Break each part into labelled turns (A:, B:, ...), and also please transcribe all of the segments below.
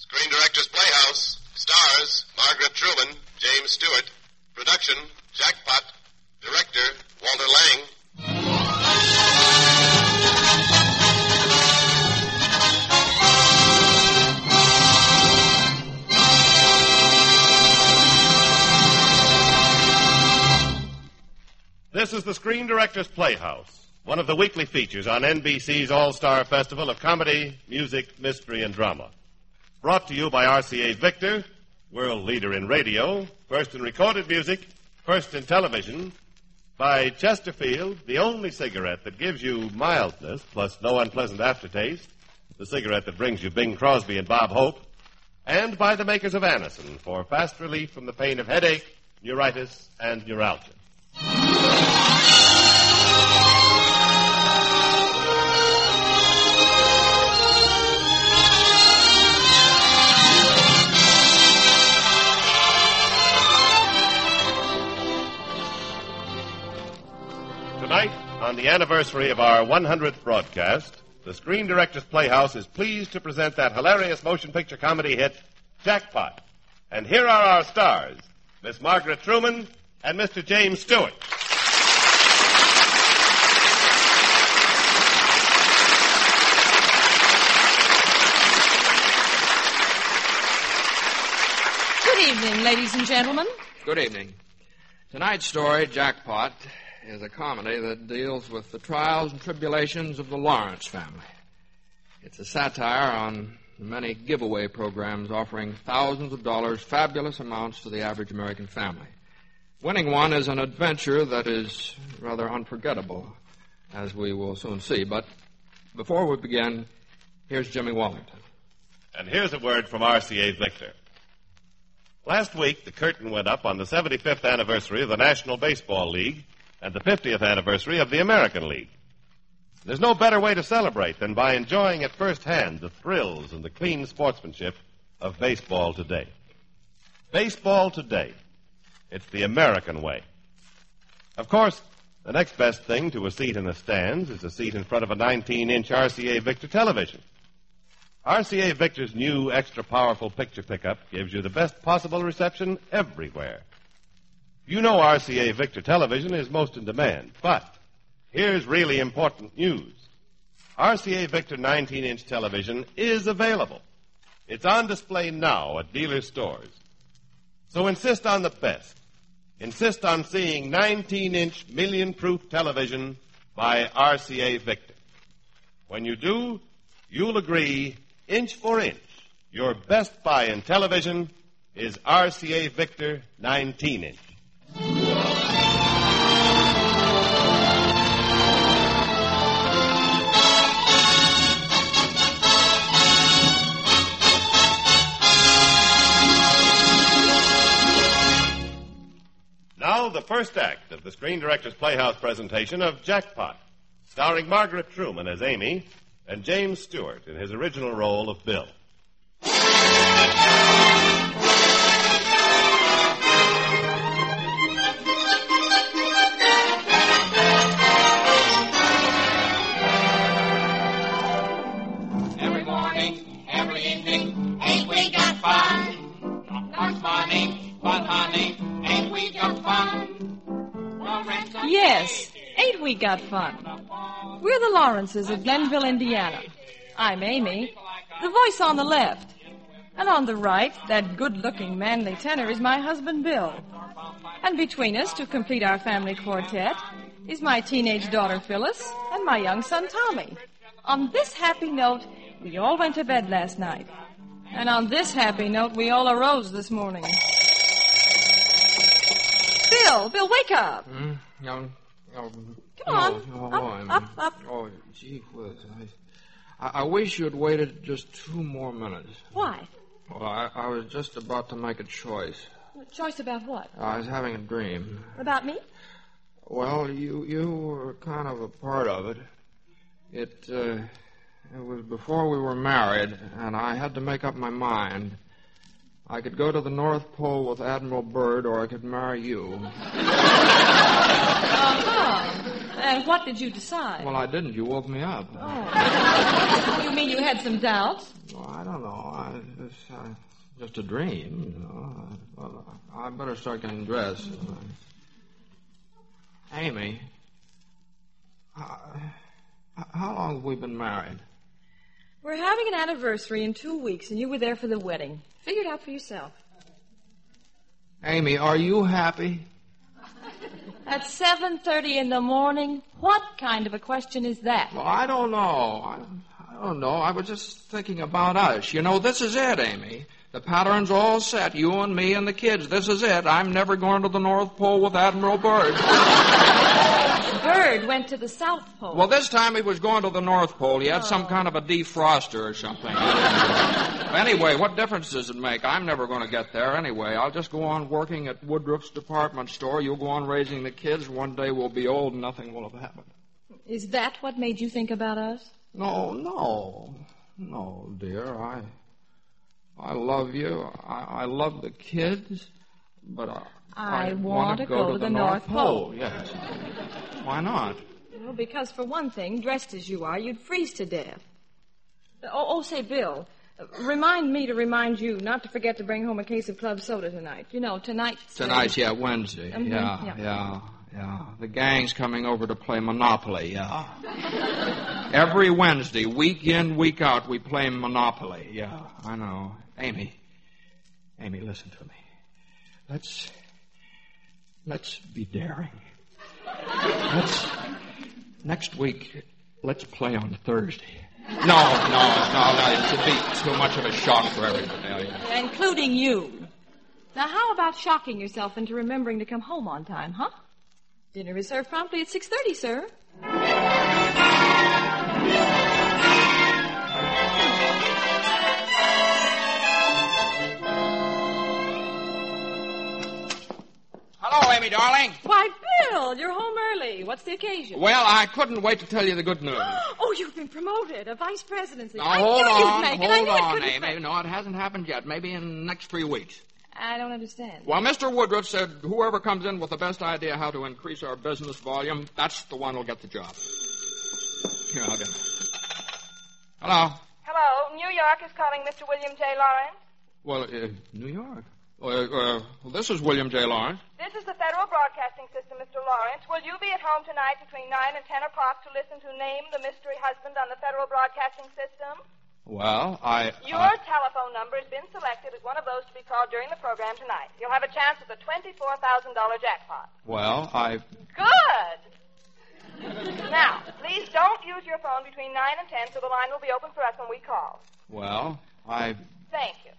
A: Screen Directors Playhouse. Stars, Margaret Truman, James Stewart. Production, Jackpot. Director, Walter Lang.
B: This is the Screen Directors Playhouse, one of the weekly features on NBC's All-Star Festival of Comedy, Music, Mystery, and Drama. Brought to you by RCA Victor, world leader in radio, first in recorded music, first in television, by Chesterfield, the only cigarette that gives you mildness plus no unpleasant aftertaste, the cigarette that brings you Bing Crosby and Bob Hope, and by the makers of Anacin for fast relief from the pain of headache, neuritis, and neuralgia. Tonight, on the anniversary of our 100th broadcast, the Screen Directors Playhouse is pleased to present that hilarious motion picture comedy hit, Jackpot. And here are our stars, Miss Margaret Truman and Mr. James Stewart.
C: Good evening, ladies and gentlemen.
D: Good evening. Tonight's story, Jackpot, is a comedy that deals with the trials and tribulations of the Lawrence family. It's a satire on the many giveaway programs offering thousands of dollars, fabulous amounts to the average American family. Winning one is an adventure that is rather unforgettable, as we will soon see. But before we begin, here's Jimmy Wallington.
B: And here's a word from RCA Victor. Last week, the curtain went up on the 75th anniversary of the National Baseball League and the 50th anniversary of the American League. There's no better way to celebrate than by enjoying at first hand the thrills and the clean sportsmanship of baseball today. Baseball today. It's the American way. Of course, the next best thing to a seat in the stands is a seat in front of a 19-inch RCA Victor television. RCA Victor's new extra-powerful picture pickup gives you the best possible reception everywhere. You know RCA Victor television is most in demand, but here's really important news. RCA Victor 19-inch television is available. It's on display now at dealer stores. So insist on the best. Insist on seeing 19-inch million-proof television by RCA Victor. When you do, you'll agree, inch for inch, your best buy in television is RCA Victor 19-inch. Now, the first act of the Screen Directors Playhouse presentation of Jackpot, starring Margaret Truman as Amy and James Stewart in his original role of Bill.
E: Every morning, every evening, ain't we got fun? Not money, but honey, ain't we got fun?
C: Yes, ain't we got fun? We're the Lawrences of Glenville, Indiana. I'm Amy, the voice on the left. And on the right, that good-looking, manly tenor is my husband, Bill. And between us, to complete our family quartet, is my teenage daughter, Phyllis, and my young son, Tommy. On this happy note, we all went to bed last night. And on this happy note, we all arose this morning. Bill, wake up.
D: Come
C: on. Up.
D: Oh, gee whiz. I wish you'd waited just 2 more minutes.
C: Why?
D: Well, I was just about to make a choice.
C: A choice about what?
D: I was having a dream.
C: About me?
D: Well, you were kind of a part of it. It was before we were married, and I had to make up my mind. I could go to the North Pole with Admiral Byrd, or I could marry you.
C: Uh-huh. And what did you decide?
D: Well, I didn't. You woke me up.
C: Oh. You mean you had some doubts?
D: Well, I don't know. Just a dream, you know. Well, I better start getting dressed. Amy, how long have we been married?
C: We're having an anniversary in 2 weeks, and you were there for the wedding. Figure it out for yourself.
D: Amy, are you happy?
C: At 7:30 in the morning? What kind of a question is that?
D: Well, I don't know. I don't know. I was just thinking about us. You know, this is it, Amy. The pattern's all set. You and me and the kids. This is it. I'm never going to the North Pole with Admiral Byrd.
C: Byrd went to the South Pole.
D: Well, this time he was going to the North Pole. He had some kind of a defroster or something. Anyway, what difference does it make? I'm never going to get there anyway. I'll just go on working at Woodruff's department store. You'll go on raising the kids. One day we'll be old and nothing will have happened.
C: Is that what made you think about us?
D: No, dear. I love you. I love the kids, but
C: I want to go to the North Pole.
D: Yes. Why not?
C: Well, because for one thing, dressed as you are, you'd freeze to death. Say, Bill, remind me to remind you not to forget to bring home a case of club soda tonight. You know, tonight's...
D: Tonight's, Wednesday.
C: Mm-hmm.
D: Yeah. The gang's coming over to play Monopoly, yeah. Every Wednesday, week in, week out, we play Monopoly. Yeah, I know. Amy, listen to me. Let's be daring. Next week, let's play on Thursday. No, it would be too much of a shock for everybody.
C: Including you. Now, how about shocking yourself into remembering to come home on time, huh? Dinner is served promptly at 6:30, sir.
D: Hello, Amy, darling.
C: Why, Bill, you're home early. What's the occasion?
D: Well, I couldn't wait to tell you the good news.
C: Oh, you've been promoted, a vice presidency.
D: Now,
C: I
D: hold
C: knew
D: on,
C: you'd make it. I knew it couldn't
D: Amy.
C: fail.
D: No, it hasn't happened yet. Maybe in the next 3 weeks.
C: I don't understand.
D: Well, Mr. Woodruff said whoever comes in with the best idea how to increase our business volume, that's the one who'll get the job. Here, I'll get it. Hello.
F: Hello. New York is calling Mr. William J. Lawrence.
D: Well, New York. Well, this is William J. Lawrence.
F: This is the Federal Broadcasting System, Mr. Lawrence. Will you be at home tonight between 9 and 10 o'clock to listen to Name the Mystery Husband on the Federal Broadcasting System?
D: Well,
F: Your telephone number has been selected as one of those to be called during the program tonight. You'll have a chance at the $24,000 jackpot.
D: Well,
F: Good! Now, please don't use your phone between 9 and 10 so the line will be open for us when we call.
D: Well,
F: Thank you.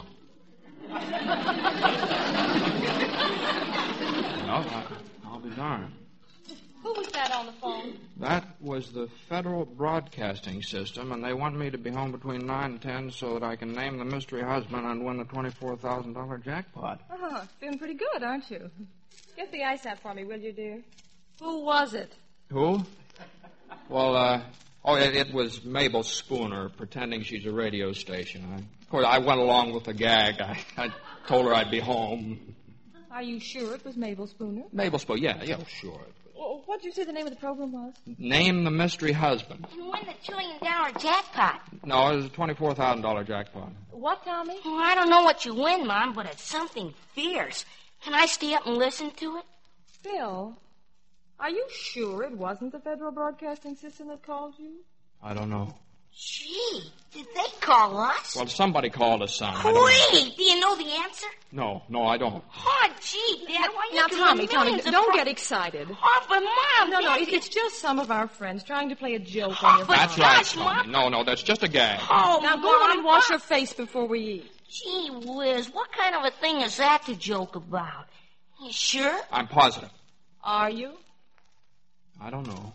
D: Well, I'll be darned.
C: Who was that on the phone?
D: That was the Federal Broadcasting System, and they want me to be home between 9 and 10 so that I can name the mystery husband and win the $24,000 jackpot.
C: Oh, feeling pretty good, aren't you? Get the ice out for me, will you, dear? Who was it?
D: Who? Well, it was Mabel Spooner, pretending she's a radio station. Of course, I went along with the gag. I told her I'd be home.
C: Are you sure it was Mabel Spooner?
D: Mabel Spooner, yeah, sure.
C: What did you say the name of the program was?
D: Name the mystery husband.
G: You win the $1 trillion jackpot.
D: No, it was a $24,000 jackpot.
C: What, Tommy?
G: Oh, I don't know what you win, Mom, but it's something fierce. Can I stay up and listen to it?
C: Phil, are you sure it wasn't the Federal Broadcasting System that called you?
D: I don't know.
G: Gee, did they call us?
D: Well, somebody called us, son. I don't know.
G: Wait, do you know the answer?
D: No, I don't.
G: Oh, gee, Dad, why you
C: Now,
G: can
C: Tommy,
G: win millions of
C: don't get excited.
G: Oh, but Mom,
C: No,
G: Dad,
C: it's just some of our friends trying to play a joke on your
G: but
D: That's
C: phone.
D: right,
G: gosh,
D: Tony.
G: Mom.
D: No, that's just a gag.
G: Oh,
C: Now, go
G: Mom,
C: on and wash your face before we eat.
G: Gee whiz, what kind of a thing is that to joke about? You sure?
D: I'm positive.
C: Are you?
D: I don't know.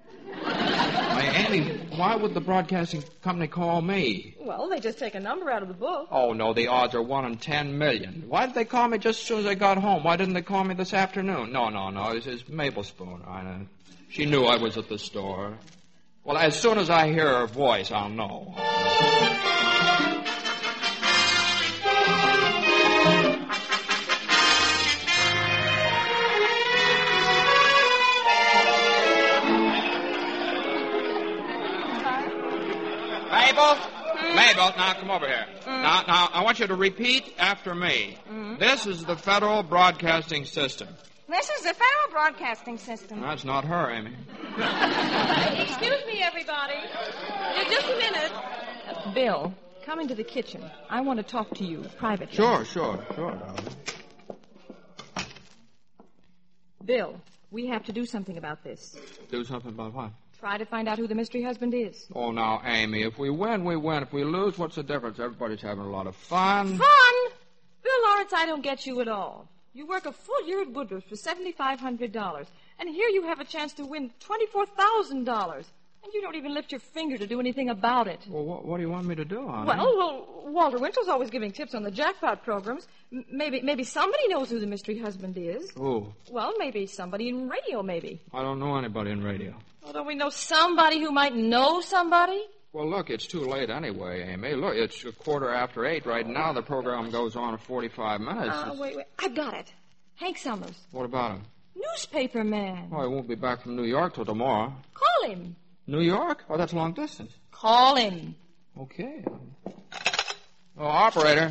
D: Andy, why would the broadcasting company call me?
C: Well, they just take a number out of the book.
D: Oh, no, the odds are 1 in 10 million. Why did they call me just as soon as I got home? Why didn't they call me this afternoon? No. It's Mabel Spooner. I know. She knew I was at the store. Well, as soon as I hear her voice, I'll know. Bill, now come over here. Now, I want you to repeat after me. This is the Federal Broadcasting System.
F: This is the Federal Broadcasting System.
D: That's not her, Amy.
C: Excuse me, everybody. Just a minute. Bill, come into the kitchen. I want to talk to you privately.
D: Sure, darling.
C: Bill, we have to do something about this.
D: Do something about what?
C: Try to find out who the mystery husband is.
D: Oh, now, Amy, if we win, we win. If we lose, what's the difference? Everybody's having a lot of fun.
C: Fun? Bill Lawrence, I don't get you at all. You work a full year at Woodruff for $7,500, and here you have a chance to win $24,000. And you don't even lift your finger to do anything about it.
D: Well, what do you want me to do, honey?
C: Well, Walter Winchell's always giving tips on the jackpot programs. Maybe somebody knows who the mystery husband is.
D: Who?
C: Well, maybe somebody in radio, maybe.
D: I don't know anybody in radio.
C: Well, don't we know somebody who might know somebody?
D: Well, look, it's too late anyway, Amy. Look, it's 8:15 right now. The program goes on for 45 minutes.
C: Wait. I've got it. Hank Summers.
D: What about him?
C: Newspaper man.
D: Oh, he won't be back from New York till tomorrow.
C: Call him.
D: New York? Oh, that's long distance.
C: Call him.
D: Okay. Oh, operator.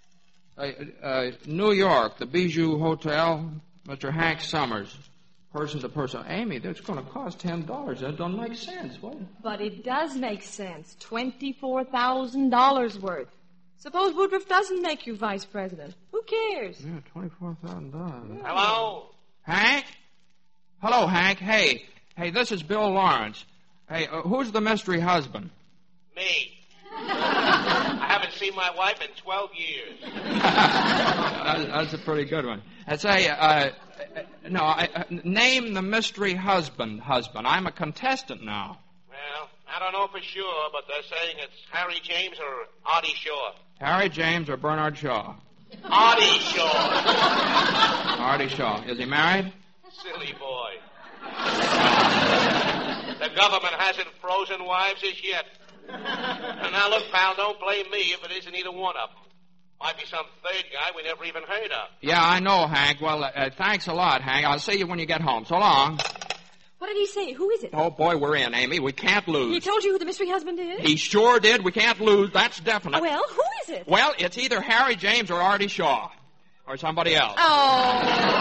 D: New York, the Bijou Hotel, Mr. Hank Summers. Person to person. Amy, that's going to cost $10. That don't make sense. What?
C: But it does make sense. $24,000 worth. Suppose Woodruff doesn't make you vice president. Who cares?
D: Yeah, $24,000.
H: Hello?
D: Hank? Hello, Hank. Hey, this is Bill Lawrence. Hey, who's the mystery husband?
H: Me. I haven't seen my wife in 12 years.
D: That's a pretty good one. I say, name the mystery husband. I'm a contestant now.
H: Well, I don't know for sure, but they're saying it's Harry James or Artie Shaw.
D: Harry James or Bernard Shaw?
H: Artie Shaw.
D: Artie Shaw. Is he married?
H: Silly boy. The government hasn't frozen wives as yet. And now, look, pal, don't blame me if it isn't either one of them. Might be some third guy we never even heard of.
D: Yeah, I know, Hank. Well, thanks a lot, Hank. I'll see you when you get home. So long.
C: What did he say? Who is it?
D: Oh, boy, we're in, Amy. We can't lose.
C: He told you who the mystery husband is?
D: He sure did. We can't lose. That's definite.
C: Well, who is it?
D: Well, it's either Harry James or Artie Shaw. Or somebody else.
C: Oh.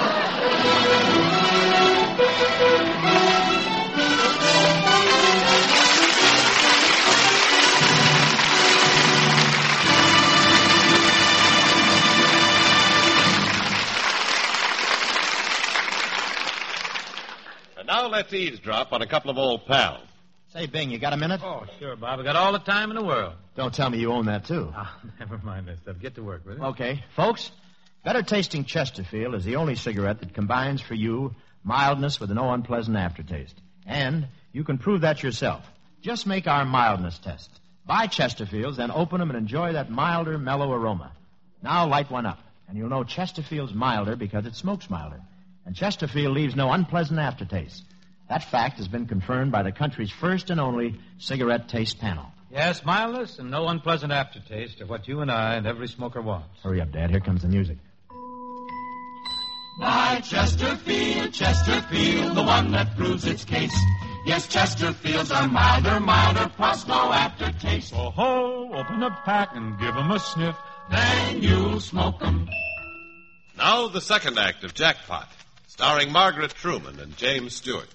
B: And now let's eavesdrop on a couple of old pals.
I: Say, Bing, you got a minute?
J: Oh, sure, Bob. I got all the time in the world.
I: Don't tell me you own that, too.
J: Oh, never mind that stuff. Get to work with it.
I: Okay. Folks, Better Tasting Chesterfield is the only cigarette that combines for you mildness with no unpleasant aftertaste. And you can prove that yourself. Just make our mildness test. Buy Chesterfields, then open them and enjoy that milder, mellow aroma. Now light one up, and you'll know Chesterfield's milder because it smokes milder. And Chesterfield leaves no unpleasant aftertaste. That fact has been confirmed by the country's first and only cigarette taste panel.
J: Yes, mildness and no unpleasant aftertaste are what you and I and every smoker wants.
I: Hurry up, Dad. Here comes the music.
K: Buy Chesterfield, Chesterfield, the one that proves its case. Yes, Chesterfields are milder, plus no aftertaste.
L: Oh, ho, open a pack and give 'em a sniff.
K: Then you'll smoke 'em.
B: Now the second act of Jackpot, starring Margaret Truman and James Stewart.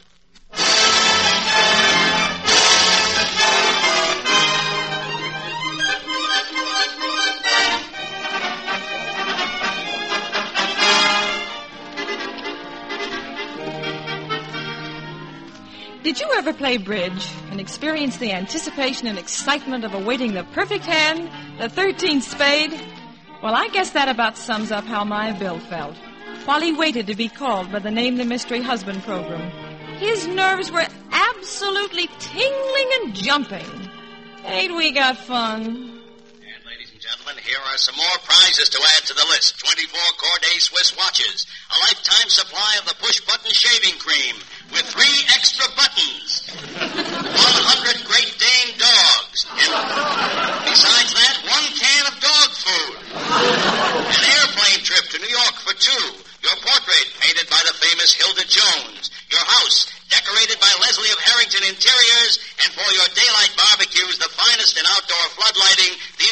C: Did you ever play bridge and experience the anticipation and excitement of awaiting the perfect hand, the 13th spade? Well, I guess that about sums up how my Bill felt while he waited to be called by the Name the Mystery Husband program. His nerves were absolutely tingling and jumping. Ain't we got fun?
M: Gentlemen, here are some more prizes to add to the list. 24 Corday Swiss watches, a lifetime supply of the push-button shaving cream with 3 extra buttons, 100 Great Dane dogs, and besides that, 1 can of dog food, an airplane trip to New York for 2, your portrait painted by the famous Hilda Jones, your house decorated by Leslie of Harrington Interiors, and for your daylight barbecues, the finest in outdoor floodlighting, the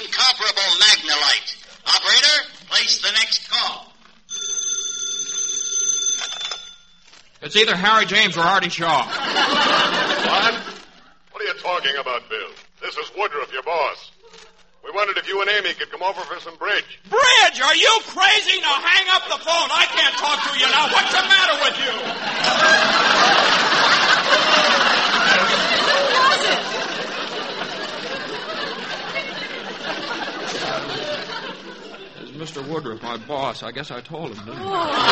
D: It's either Harry James or Artie Shaw.
N: What? What are you talking about, Bill? This is Woodruff, your boss. We wondered if you and Amy could come over for some bridge.
D: Bridge, are you crazy? Now hang up the phone. I can't talk to you now. What's the matter with you?
C: Who was it?
D: It's Mr. Woodruff, my boss. I guess I told him, didn't I?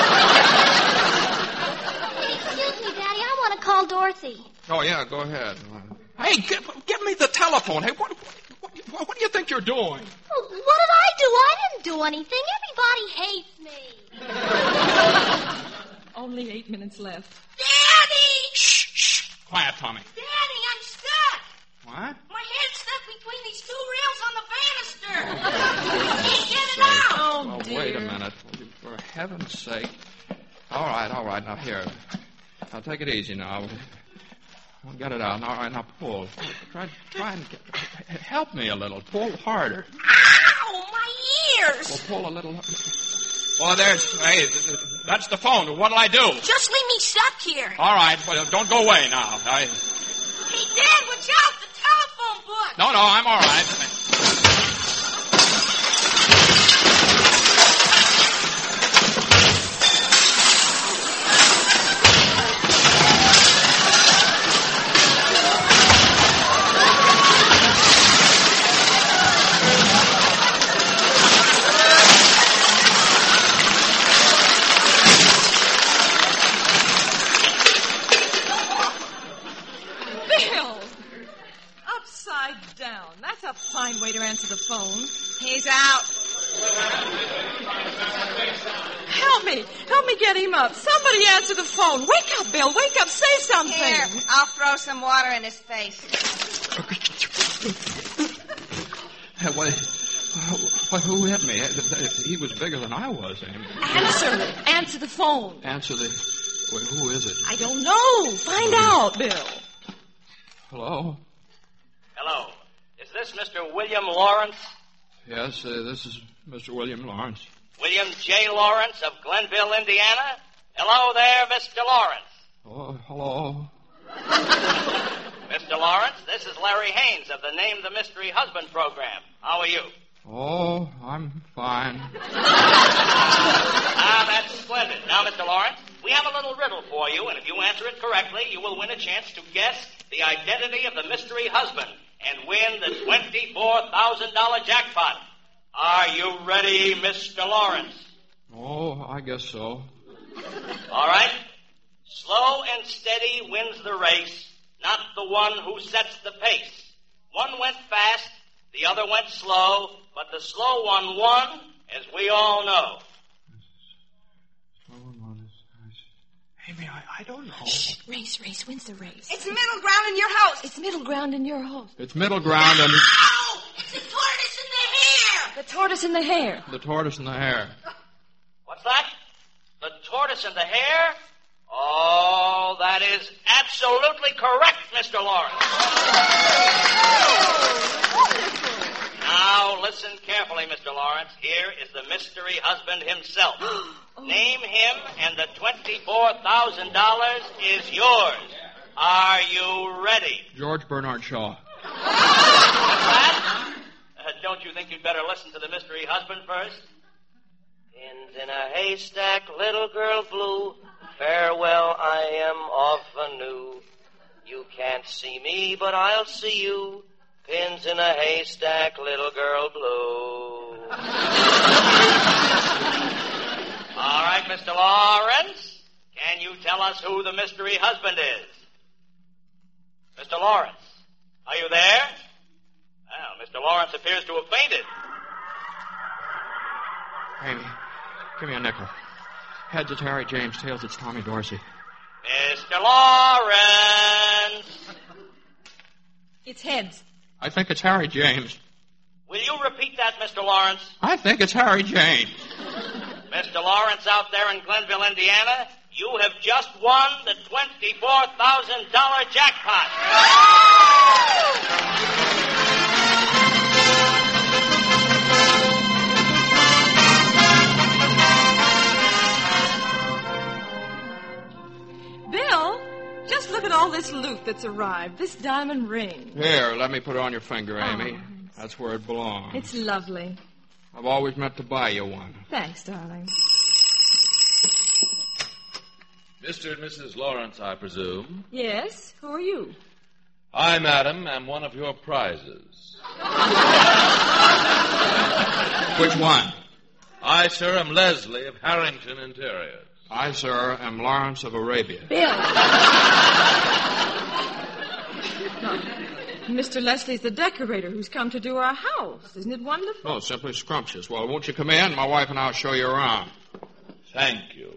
O: Excuse me, Daddy. I want to call Dorothy.
D: Oh, yeah, go ahead. Hey, give me the telephone. Hey, what do you think you're doing?
O: Well, what did I do? I didn't do anything. Everybody hates me.
C: Only 8 minutes left.
O: Daddy!
D: Shh. Quiet, Tommy.
O: Daddy, I'm stuck.
D: What?
O: My head's stuck between these 2 rails on the banister. Can't get it out.
C: Oh,
D: well,
C: dear.
D: Wait a minute. For heaven's sake. All right. Now, here. Now, take it easy now. We'll get it out. All right, now pull. Try and help me a little. Pull harder.
O: Ow, my ears.
D: Well, pull a little. Oh, hey, that's the phone. What'll I do?
O: Just leave me stuck here.
D: All right, well, don't go away now.
O: Hey, Dad, watch out. The telephone book.
D: No, I'm all right.
C: Fine way to answer the phone.
F: He's out.
C: Help me get him up. Somebody answer the phone. Wake up, Bill. Wake up. Say something.
F: Here, I'll throw some water in his face.
D: Who hit me? He was bigger than I was, Amy.
C: Answer the phone.
D: Answer the... Wait, who is it?
C: I don't know. Find out, Bill.
D: Hello?
M: Hello. Is this Mr. William Lawrence?
D: Yes, this is Mr. William Lawrence.
M: William J. Lawrence of Glenville, Indiana? Hello there, Mr. Lawrence.
D: Oh, hello.
M: Mr. Lawrence, this is Larry Haynes of the Name the Mystery Husband program. How are you?
D: Oh, I'm fine.
M: That's splendid. Now, Mr. Lawrence, we have a little riddle for you, and if you answer it correctly, you will win a chance to guess the identity of the mystery husband and win the $24,000 jackpot. Are you ready, Mr. Lawrence?
D: Oh, I guess so.
M: All right. Slow and steady wins the race, not the one who sets the pace. One went fast, the other went slow, but the slow one won, as we all know.
D: Amy, I don't know.
C: Shh, race. When's the race?
F: It's middle ground in your house.
C: It's middle ground in your house.
D: It's middle ground and...
O: Ow! It's the tortoise in the hare!
C: The tortoise in the hare.
D: The tortoise and the hare.
M: What's that? The tortoise and the hare? Oh, that is absolutely correct, Mr. Lawrence. Now, listen carefully, Mr. Lawrence. Here is the mystery husband himself. Name him, and the $24,000 is yours. Are you ready?
D: George Bernard Shaw.
M: Don't you think you'd better listen to the mystery husband first? Pins in a haystack, little girl blue. Farewell, I am off anew. You can't see me, but I'll see you. Pins in a haystack, little girl blue. All right, Mr. Lawrence, can you tell us who the mystery husband is? Mr. Lawrence, are you there? Well, Mr. Lawrence appears to have fainted.
D: Amy, give me a nickel. Heads, it's Harry James. Tails, it's Tommy Dorsey.
M: Mr. Lawrence!
C: It's heads.
D: I think it's Harry James.
M: Will you repeat that, Mr. Lawrence?
D: I think it's Harry James.
M: Mr. Lawrence out there in Glenville, Indiana, you have just won the $24,000 jackpot.
C: salute that's arrived. This diamond ring.
D: Here, let me put it on your finger, Amy. That's where it belongs.
C: It's lovely.
D: I've always meant to buy you one.
C: Thanks, darling.
P: Mr. and Mrs. Lawrence, I presume.
C: Yes? Who are you?
P: I, madam, am one of your prizes.
D: Which one?
P: I, sir, am Leslie of Harrington Interiors.
D: I, sir, am Lawrence of Arabia.
C: Bill! Mr. Leslie's the decorator who's come to do our house. Isn't it wonderful?
D: Oh, simply scrumptious. Well, won't you come in? My wife and I will show you around.
P: Thank you.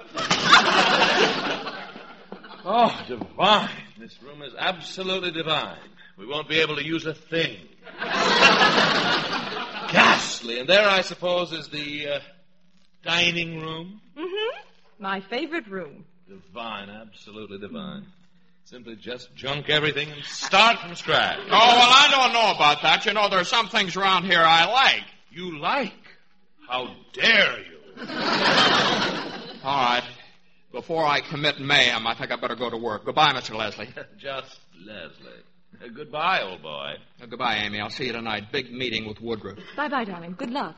P: Oh, divine. This room is absolutely divine. We won't be able to use a thing. Ghastly. And there, I suppose, is the dining room.
C: Mm-hmm. My favorite room.
P: Divine, absolutely divine. Simply just junk everything and start from scratch.
D: Oh, well, I don't know about that. You know, there are some things around here I like.
P: You like? How dare you?
D: All right. Before I commit mayhem, I think I better go to work. Goodbye, Mr. Leslie.
P: Just Leslie. Goodbye, old boy.
D: Goodbye, Amy. I'll see you tonight. Big meeting with Woodruff.
C: Bye-bye, darling. Good luck.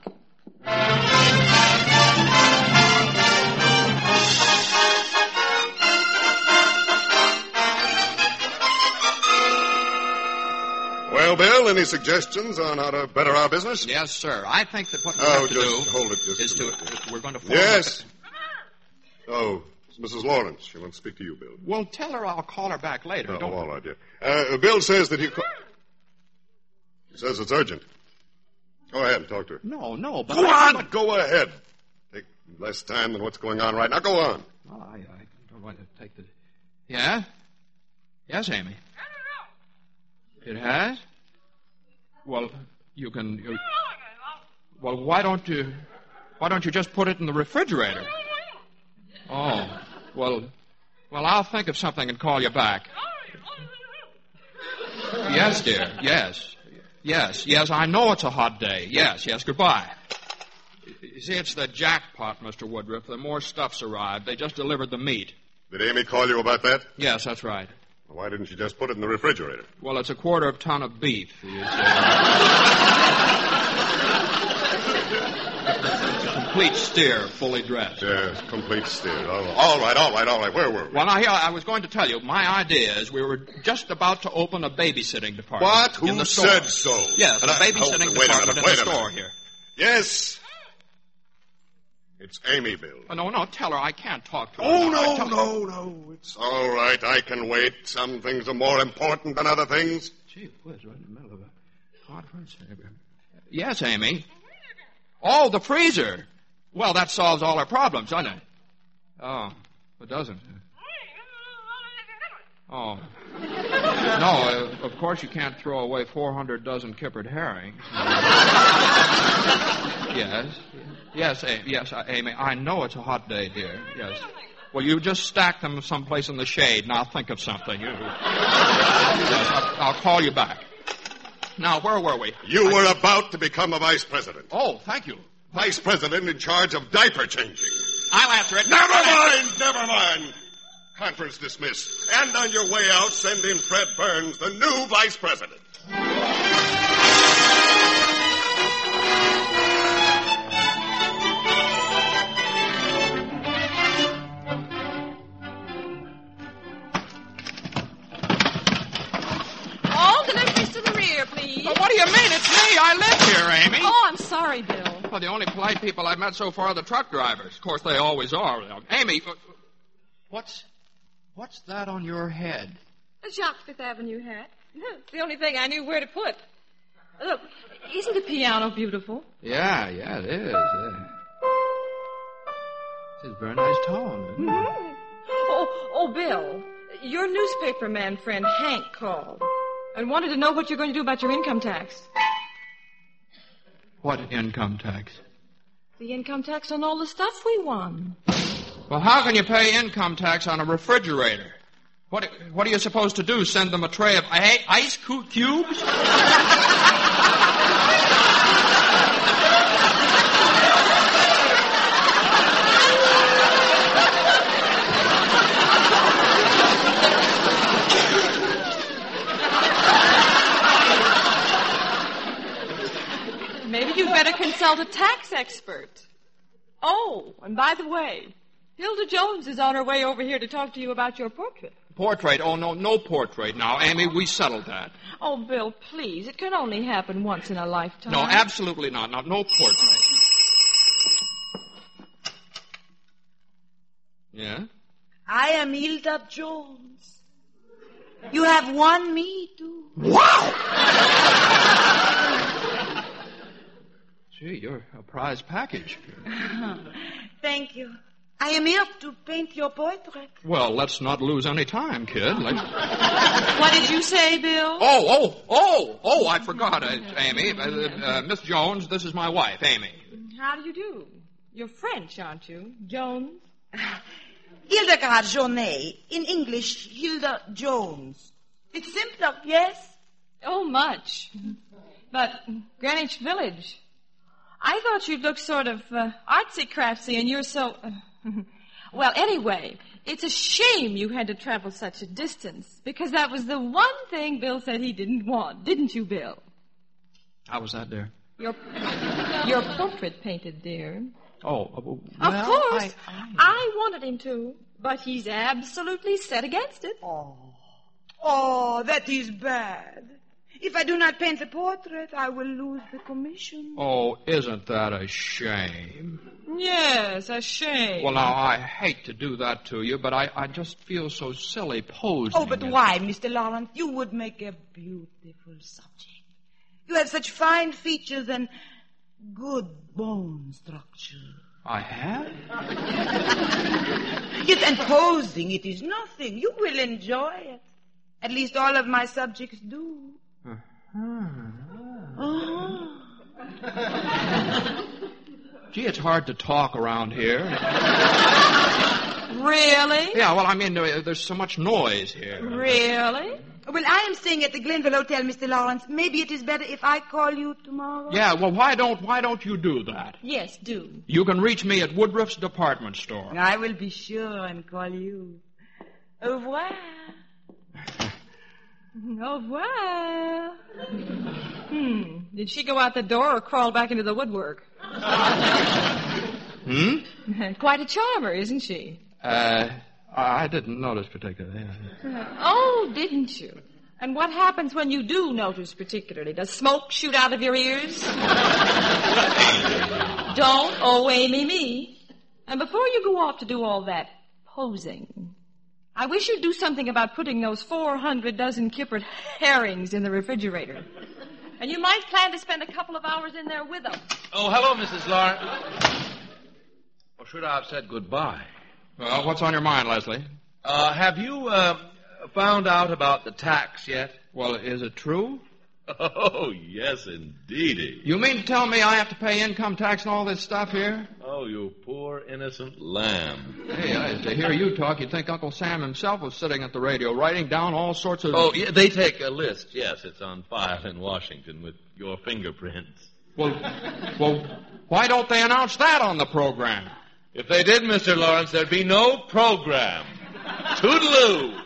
N: Well, Bill, any suggestions on how to better our business?
D: Yes, sir. I think that what we have to do
N: hold it just
D: is
N: a minute.
D: we're going to form
N: Yes. Oh, it's Mrs. Lawrence. She wants to speak to you, Bill.
D: Well, tell her I'll call her back later.
N: Oh,
D: Don't
N: all right, dear. Bill says that he says it's urgent. Go ahead and talk to her.
D: No, but
N: Go on! Go ahead. Take less time than what's going on right now. Go on.
D: Well, I don't want to take the... Yeah? Yes, Amy. It has? Well, you can... Well, why don't you just put it in the refrigerator? Oh, well, I'll think of something and call you back. Yes, dear, yes, I know it's a hot day. Yes, goodbye. You see, it's the jackpot, Mr. Woodruff. The more stuff's arrived. They just delivered the meat.
N: Did Amy call you about that?
D: Yes, that's right.
N: Why didn't you just put it in the refrigerator?
D: Well, it's a quarter of a ton of beef. Complete steer, fully dressed.
N: Yes, complete steer. All right. Where were we?
D: Well, now, here, I was going to tell you. My idea is we were just about to open a babysitting department.
N: What?
D: In the
N: Who
D: store.
N: said so?
D: Yes, a babysitting department in the store here.
N: Yes. It's Amy, Bill.
D: Oh, no, tell her I can't talk to her.
N: Oh, no. It's all right. I can wait. Some things are more important than other things.
D: Gee whiz, right in the middle of a conference. Yes, Amy. Oh, the freezer. Well, that solves all our problems, doesn't it? Oh, it doesn't. Oh. No, of course you can't throw away 400 dozen kippered herrings. Yes, Amy, I know it's a hot day, dear. Yes. Well, you just stack them someplace in the shade, and I'll think of something. Yes, I'll call you back. Now, where were we?
N: You were about to become a vice president.
D: Oh, thank you.
N: Vice president in charge of diaper changing.
D: I'll answer it.
N: Never mind. Conference dismissed. And on your way out, send in Fred Burns, the new vice president.
C: All deliveries to the rear, please.
D: Well, what do you mean? It's me. I live here, Amy.
C: Oh, I'm sorry, Bill.
D: Well, the only polite people I've met so far are the truck drivers. Of course, they always are. Amy, what's that on your head?
C: A Jacques Fifth Avenue hat. It's the only thing I knew where to put. Look, isn't the piano beautiful?
D: Yeah, it is. Yeah. It's a very nice tone. Isn't it?
C: Oh, Bill, your newspaper man friend Hank called and wanted to know what you're going to do about your income tax.
D: What income tax?
C: The income tax on all the stuff we won.
D: Well, how can you pay income tax on a refrigerator? What are you supposed to do? Send them a tray of ice cubes?
C: consult a tax expert. Oh, and by the way, Hilda Jones is on her way over here to talk to you about your portrait.
D: Portrait? Oh, no portrait now. Amy, we settled that.
C: Oh, Bill, please. It can only happen once in a lifetime.
D: No, absolutely not. No portrait. Yeah?
Q: I am Hilda Jones. You have won me, too.
D: Wow! Gee, you're a prize package.
Q: Thank you. I am here to paint your portrait.
D: Well, let's not lose any time, kid.
C: What did you say, Bill?
D: Oh, I forgot, Amy. Miss Jones, this is my wife, Amy.
C: How do you do? You're French, aren't you? Jones?
Q: Hildegard Jonet. In English, Hilda Jones. It's simpler, yes?
C: Oh, much. But Greenwich Village. I thought you'd look sort of artsy-craftsy, and you're so... Well, anyway, it's a shame you had to travel such a distance, because that was the one thing Bill said he didn't want. Didn't you, Bill?
D: How was that, dear?
C: Your portrait painted, dear.
D: Oh, well,
C: of course. I wanted him to, but he's absolutely set against it.
Q: Oh, that is bad. If I do not paint the portrait, I will lose the commission.
D: Oh, isn't that a shame?
C: Yes, a shame.
D: Well, now, I hate to do that to you, but I just feel so silly posing.
Q: Oh, but why, Mr. Lawrence? You would make a beautiful subject. You have such fine features and good bone structure.
D: I have?
Q: Yes, and posing, it is nothing. You will enjoy it. At least all of my subjects do.
D: Gee, it's hard to talk around here.
C: Really?
D: Yeah, well, I mean, there's so much noise here.
C: Really?
Q: Well, I am staying at the Glenville Hotel, Mr. Lawrence. Maybe it is better if I call you tomorrow.
D: Yeah, well, why don't you do that?
C: Yes, do.
D: You can reach me at Woodruff's department store.
Q: I will be sure and call you. Au revoir.
C: Au revoir. Did she go out the door or crawl back into the woodwork? Quite a charmer, isn't she?
D: I didn't notice particularly.
C: Oh, didn't you? And what happens when you do notice particularly? Does smoke shoot out of your ears? Don't, Amy, me. And before you go off to do all that posing, I wish you'd do something about putting those 400 dozen kippered herrings in the refrigerator. And you might plan to spend a couple of hours in there with them.
P: Oh, hello, Mrs. Lawrence. Or should I have said goodbye?
D: Well, what's on your mind, Leslie?
P: Have you found out about the tax yet?
D: Well, is it true?
P: Oh, yes, indeedy.
D: You mean to tell me I have to pay income tax and all this stuff here?
P: Oh, you poor innocent lamb.
D: Hey, to hear you talk, you'd think Uncle Sam himself was sitting at the radio writing down all sorts of...
P: Oh, yeah, they take a list. Yes, it's on file in Washington with your fingerprints.
D: Well, why don't they announce that on the program?
P: If they did, Mr. Lawrence, there'd be no program. Toodaloo.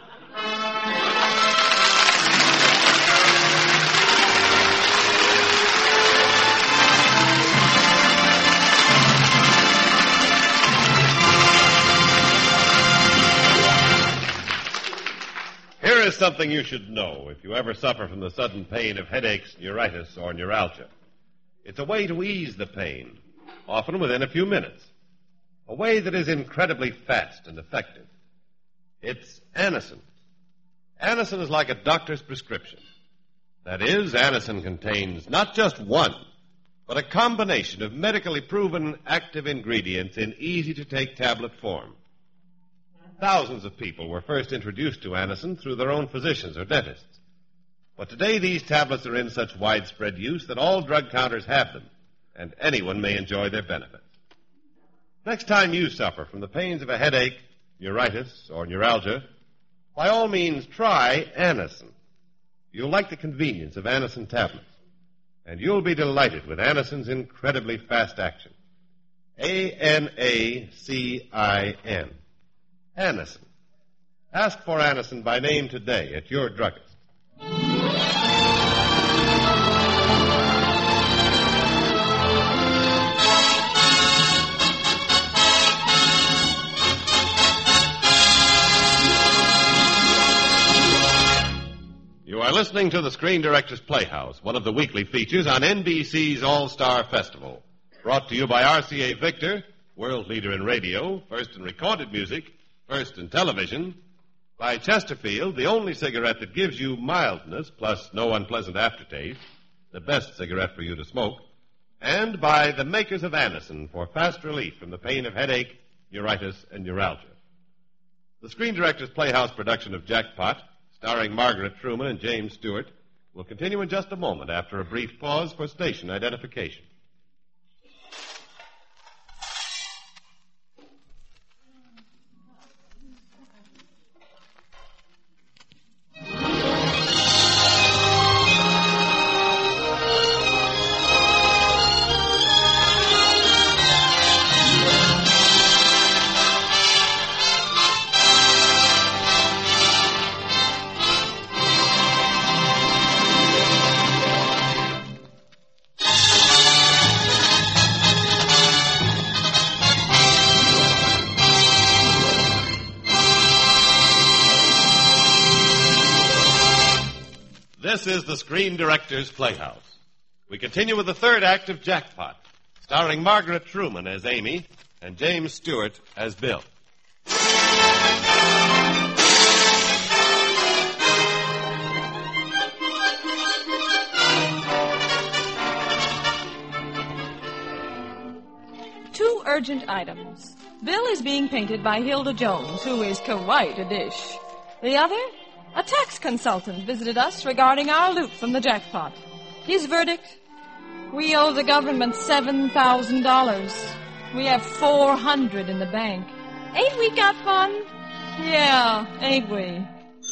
B: Here is something you should know if you ever suffer from the sudden pain of headaches, neuritis, or neuralgia. It's a way to ease the pain, often within a few minutes. A way that is incredibly fast and effective. It's Anacin. Anacin is like a doctor's prescription. That is, Anacin contains not just one, but a combination of medically proven active ingredients in easy-to-take tablet form. Thousands of people were first introduced to Anacin through their own physicians or dentists. But today these tablets are in such widespread use that all drug counters have them, and anyone may enjoy their benefits. Next time you suffer from the pains of a headache, neuritis, or neuralgia, by all means try Anacin. You'll like the convenience of Anacin tablets, and you'll be delighted with Anacin's incredibly fast action. A-N-A-C-I-N. Anacin. Ask for Anacin by name today at your druggist. listening to the Screen Directors Playhouse, one of the weekly features on NBC's All-Star Festival. Brought to you by RCA Victor, world leader in radio, first in recorded music, first in television. By Chesterfield, the only cigarette that gives you mildness plus no unpleasant aftertaste, the best cigarette for you to smoke. And by the makers of Anacin for fast relief from the pain of headache, neuritis, and neuralgia. The Screen Directors Playhouse production of Jackpot, starring Margaret Truman and James Stewart, will continue in just a moment after a brief pause for station identification. This is the Screen Directors Playhouse. We continue with the third act of Jackpot, starring Margaret Truman as Amy and James Stewart as Bill.
C: Two urgent items. Bill is being painted by Hilda Jones, who is quite a dish. The other? A tax consultant visited us regarding our loot from the jackpot. His verdict? We owe the government $7,000. We have $400 in the bank. Ain't we got fun? Yeah, ain't we?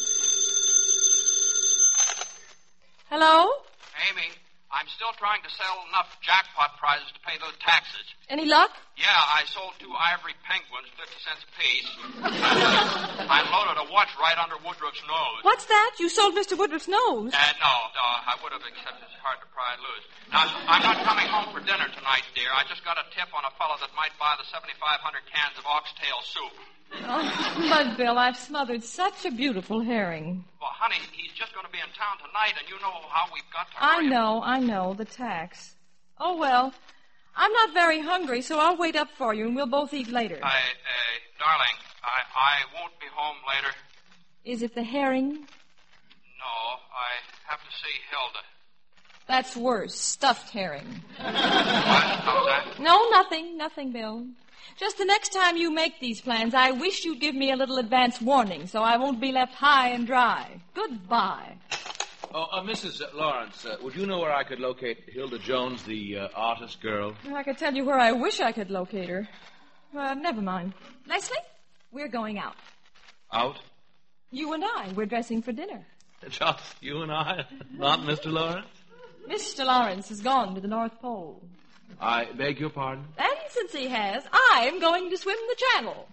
C: Hello?
D: Amy, I'm still trying to sell enough jackpot prizes to pay those taxes.
C: Any luck?
D: Yeah, I sold 2 ivory penguins, 50 cents apiece. I loaded a watch right under Woodruff's nose.
C: What's that? You sold Mr. Woodruff's nose?
D: No, I would have, except it's hard to pry loose. Now, I'm not coming home for dinner tonight, dear. I just got a tip on a fellow that might buy the 7,500 cans of oxtail soup.
C: Oh, but, Bill, I've smothered such a beautiful herring.
D: Well, honey, he's just going to be in town tonight, and you know how we've got to
C: I
D: hurry.
C: know, the tax. Oh, well, I'm not very hungry, so I'll wait up for you, and we'll both eat later.
D: Darling, I won't be home later.
C: Is it the herring?
D: No, I have to see Hilda.
C: That's worse. Stuffed herring.
D: What? How's that?
C: No, nothing, Bill. Just the next time you make these plans, I wish you'd give me a little advance warning so I won't be left high and dry. Goodbye.
P: Mrs. Lawrence, would you know where I could locate Hilda Jones, the artist girl?
C: I could tell you where I wish I could locate her. Never mind. Leslie, we're going out.
P: Out?
C: You and I. We're dressing for dinner.
P: Just you and I? Not Mr. Lawrence?
C: Mr. Lawrence has gone to the North Pole.
P: I beg your pardon?
C: And since he has, I'm going to swim the channel.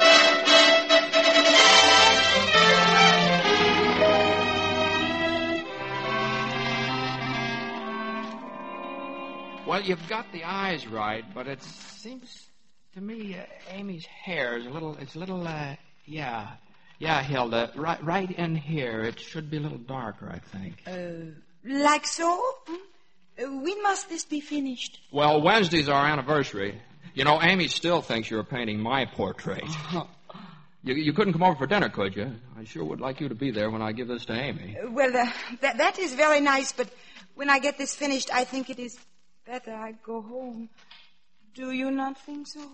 D: Well, you've got the eyes right, but it seems to me Amy's hair is a little, yeah, Hilda, right in here. It should be a little darker, I think.
Q: Like so? When must this be finished?
D: Well, Wednesday's our anniversary. You know, Amy still thinks you're painting my portrait. You couldn't come over for dinner, could you? I sure would like you to be there when I give this to Amy.
Q: Well, that is very nice, but when I get this finished, I think it is better I go home. Do you not think so?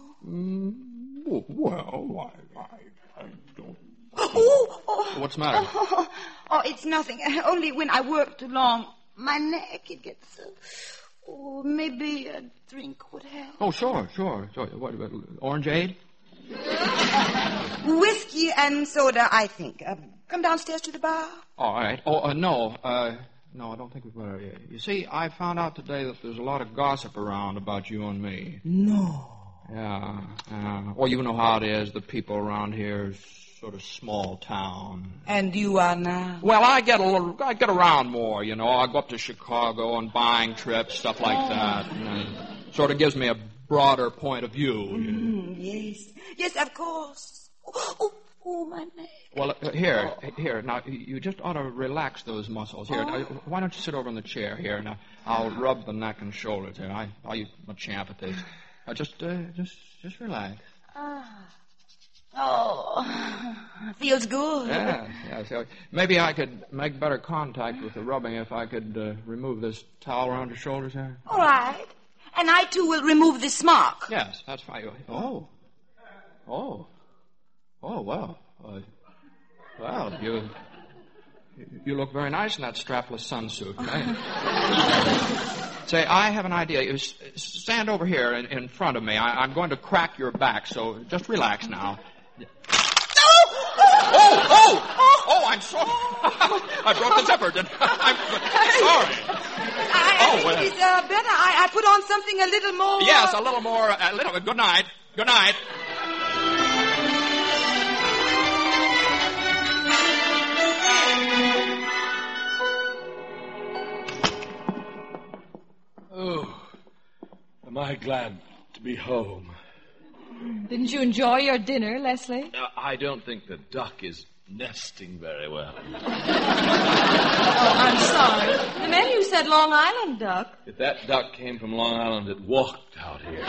N: Well, I don't...
D: Oh! What's the matter?
Q: Oh, it's nothing. Only when I work too long, my neck, it gets... maybe a drink would help.
D: Oh, sure. What, orangeade?
Q: Whiskey and soda, I think. Come downstairs to the bar.
D: All right. No, I don't think we better. You see, I found out today that there's a lot of gossip around about you and me.
Q: No.
D: Yeah. Well, you know how it is. The people around here is sort of small town.
Q: And you are now?
D: Well, I get around more, you know. I go up to Chicago on buying trips, stuff like that. And it sort of gives me a broader point of view.
Q: Yes, of course. Oh, Oh, my leg.
D: Well, here. Now, you just ought to relax those muscles. Here, now, why don't you sit over in the chair here? Now, I'll rub the neck and shoulders here. I'm a champ at this. Just relax.
Q: Feels good.
D: Yeah. So maybe I could make better contact with the rubbing if I could remove this towel around your shoulders here.
Q: All right. And I, too, will remove this smock.
D: Yes, that's fine. Oh, well. Well, you look very nice in that strapless sunsuit. Say, I have an idea. You stand over here in front of me. I'm going to crack your back, so just relax now. Oh, I'm sorry. I broke the zipper. I'm sorry.
Q: I think it's better. I put on something a little more...
D: Yes, a little more. Good night. Good night.
P: Oh, am I glad to be home.
C: Didn't you enjoy your dinner, Leslie?
P: I don't think the duck is nesting very well.
C: Oh, I'm sorry. The menu said Long Island duck.
P: If that duck came from Long Island, it walked out here.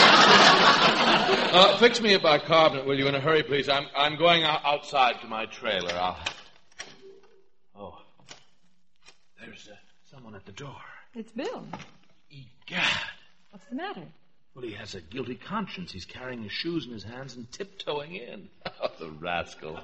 P: Fix me a bicarbonate, will you, in a hurry, please? I'm going outside to my trailer. Oh, there's someone at the door.
C: It's Bill.
P: Egad.
C: What's the matter?
P: Well, he has a guilty conscience. He's carrying his shoes in his hands and tiptoeing in. Oh, the rascal.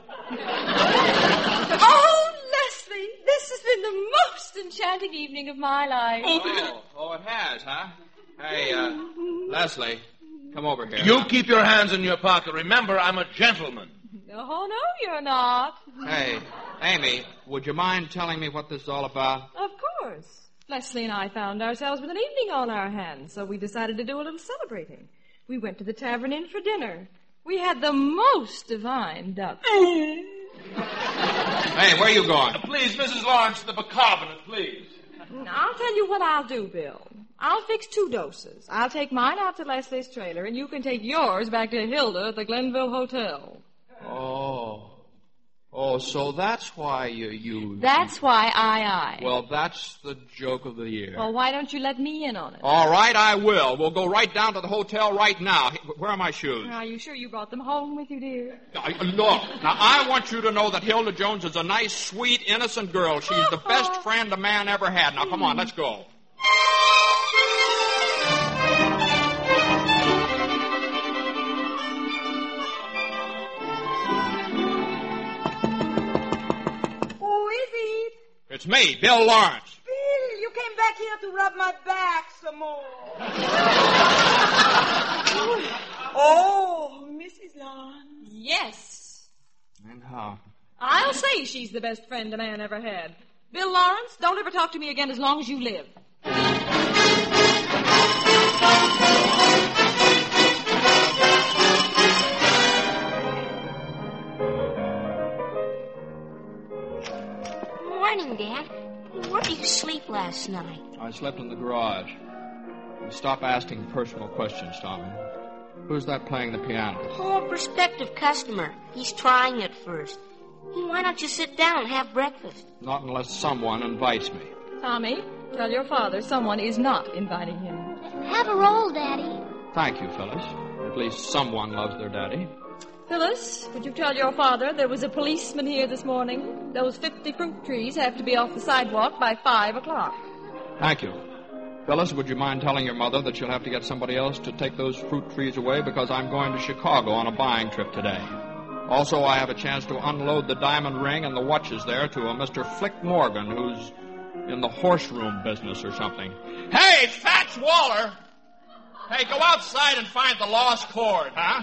C: Oh, Leslie, this has been the most enchanting evening of my life.
D: Oh, it has, huh? Hey, Leslie, come over here.
P: You keep your hands in your pocket. Remember, I'm a gentleman.
C: Oh, no, you're not.
D: Hey, Amy, would you mind telling me what this is all about?
C: Of course. Leslie and I found ourselves with an evening on our hands, so we decided to do a little celebrating. We went to the Tavern Inn for dinner. We had the most divine duck.
D: Hey, where are you going?
P: Please, Mrs. Lawrence, the bicarbonate, please.
C: I'll tell you what I'll do, Bill. I'll fix 2 doses. I'll take mine out to Leslie's trailer, and you can take yours back to Hilda at the Glenville Hotel.
D: Oh, so that's why you...
C: That's why I.
D: Well, that's the joke of the year.
C: Well, why don't you let me in on it?
D: All right, I will. We'll go right down to the hotel right now. Where are my shoes?
C: Are you sure you brought them home with you, dear?
D: Look, now I want you to know that Hilda Jones is a nice, sweet, innocent girl. She's the best friend a man ever had. Now, come on, let's go. It's me, Bill Lawrence.
Q: Bill, you came back here to rub my back some more. Oh, Mrs. Lawrence.
C: Yes.
D: And how?
C: I'll say she's the best friend a man ever had. Bill Lawrence, don't ever talk to me again as long as you live.
G: Morning, Dad. Where did you sleep last night?
D: I slept in the garage. Stop asking personal questions, Tommy. Who's that playing the piano?
G: Oh, a prospective customer. He's trying it first. Why don't you sit down and have breakfast?
D: Not unless someone invites me.
C: Tommy, tell your father someone is not inviting him.
O: Have a roll, Daddy.
D: Thank you, Phyllis. At least someone loves their daddy.
C: Phyllis, would you tell your father there was a policeman here this morning? Those 50 fruit trees have to be off the sidewalk by 5 o'clock.
D: Thank you. Phyllis, would you mind telling your mother that she'll have to get somebody else to take those fruit trees away because I'm going to Chicago on a buying trip today. Also, I have a chance to unload the diamond ring and the watches there to a Mr. Flick Morgan, who's in the horse room business or something. Hey, Fats Waller! Hey, go outside and find the lost cord, huh?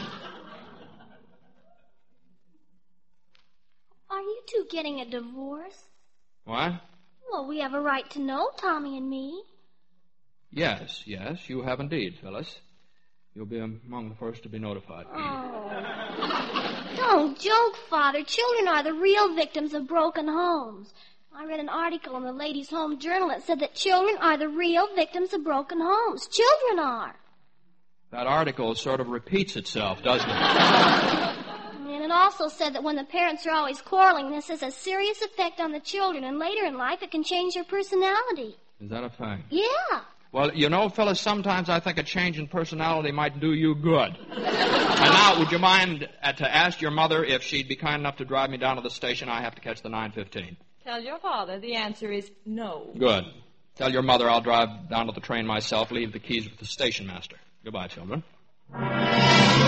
O: Are you two getting a divorce?
D: What?
O: Well, we have a right to know, Tommy and me.
D: Yes, you have indeed, Phyllis. You'll be among the first to be notified.
O: Oh. Don't joke, Father. Children are the real victims of broken homes. I read an article in the Ladies' Home Journal that said that children are the real victims of broken homes. Children are.
D: That article sort of repeats itself, doesn't it?
O: In it also said that when the parents are always quarreling, this has a serious effect on the children, and later in life it can change their personality.
D: Is that a fact?
O: Yeah.
D: Well, you know, Phyllis, sometimes I think a change in personality might do you good. And now, would you mind to ask your mother if she'd be kind enough to drive me down to the station? I have to catch the 9:15.
C: Tell your father the answer is no.
D: Good. Tell your mother I'll drive down to the train myself, leave the keys with the station master. Goodbye, children.
R: All right,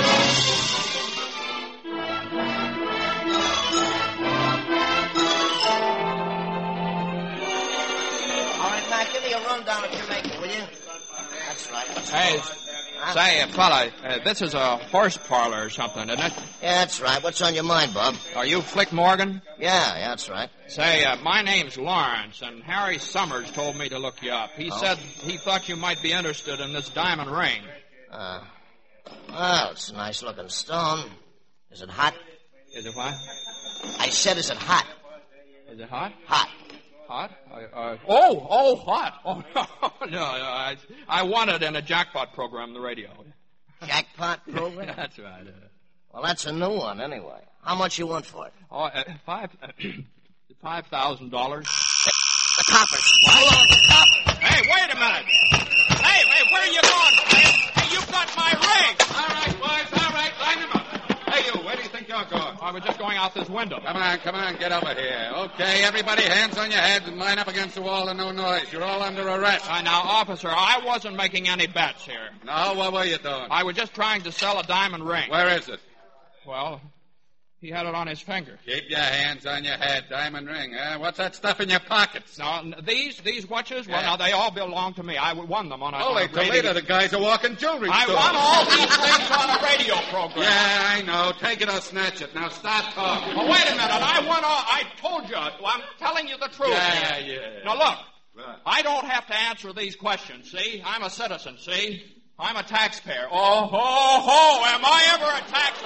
R: Mac, give me a rundown of Jamaica, will you? That's right.
D: Hey, say, fella, this is a horse parlor or something, isn't it?
R: Yeah, that's right. What's on your mind, Bob?
D: Are you Flick Morgan?
R: Yeah, that's right.
D: Say, my name's Lawrence, and Harry Summers told me to look you up. He said he thought you might be interested in this diamond ring.
R: Well, it's a nice-looking stone. Is it hot?
D: Is it what?
R: I said, is it hot?
D: Is it hot?
R: Hot.
D: Hot? Hot. Oh, no, I won it in a jackpot program on the radio.
R: Jackpot program?
D: That's right.
R: Well, that's a new one, anyway. How much you want for it?
D: $5,000.
R: The coppers.
D: Hey, wait a minute. Hey, where are you going? Hey, you've got my ring.
N: All right, boys, all right, line them up. Hey, you, where do you think you're going?
D: I was just going out this window.
N: Come on, get over here. Okay, everybody, hands on your heads and line up against the wall and no noise. You're all under arrest.
D: Now, officer, I wasn't making any bets here.
N: No, what were you doing?
D: I was just trying to sell a diamond ring.
N: Where is it?
D: Well, he had it on his finger.
N: Keep your hands on your head. Diamond ring, huh? What's that stuff in your pockets?
D: Now, these watches, well, now, they all belong to me. I won them on a
N: Holy Toledo, the guy's a walking jewelry store.
D: I won all these things on a radio program.
N: Yeah, I know. Take it or snatch it. Now, stop talking.
D: Oh, wait a minute. I won all... I told you. I'm telling you the truth.
N: Yeah.
D: Now, look. I don't have to answer these questions, see? I'm a citizen, see? I'm a taxpayer. Oh, ho, ho, am I ever a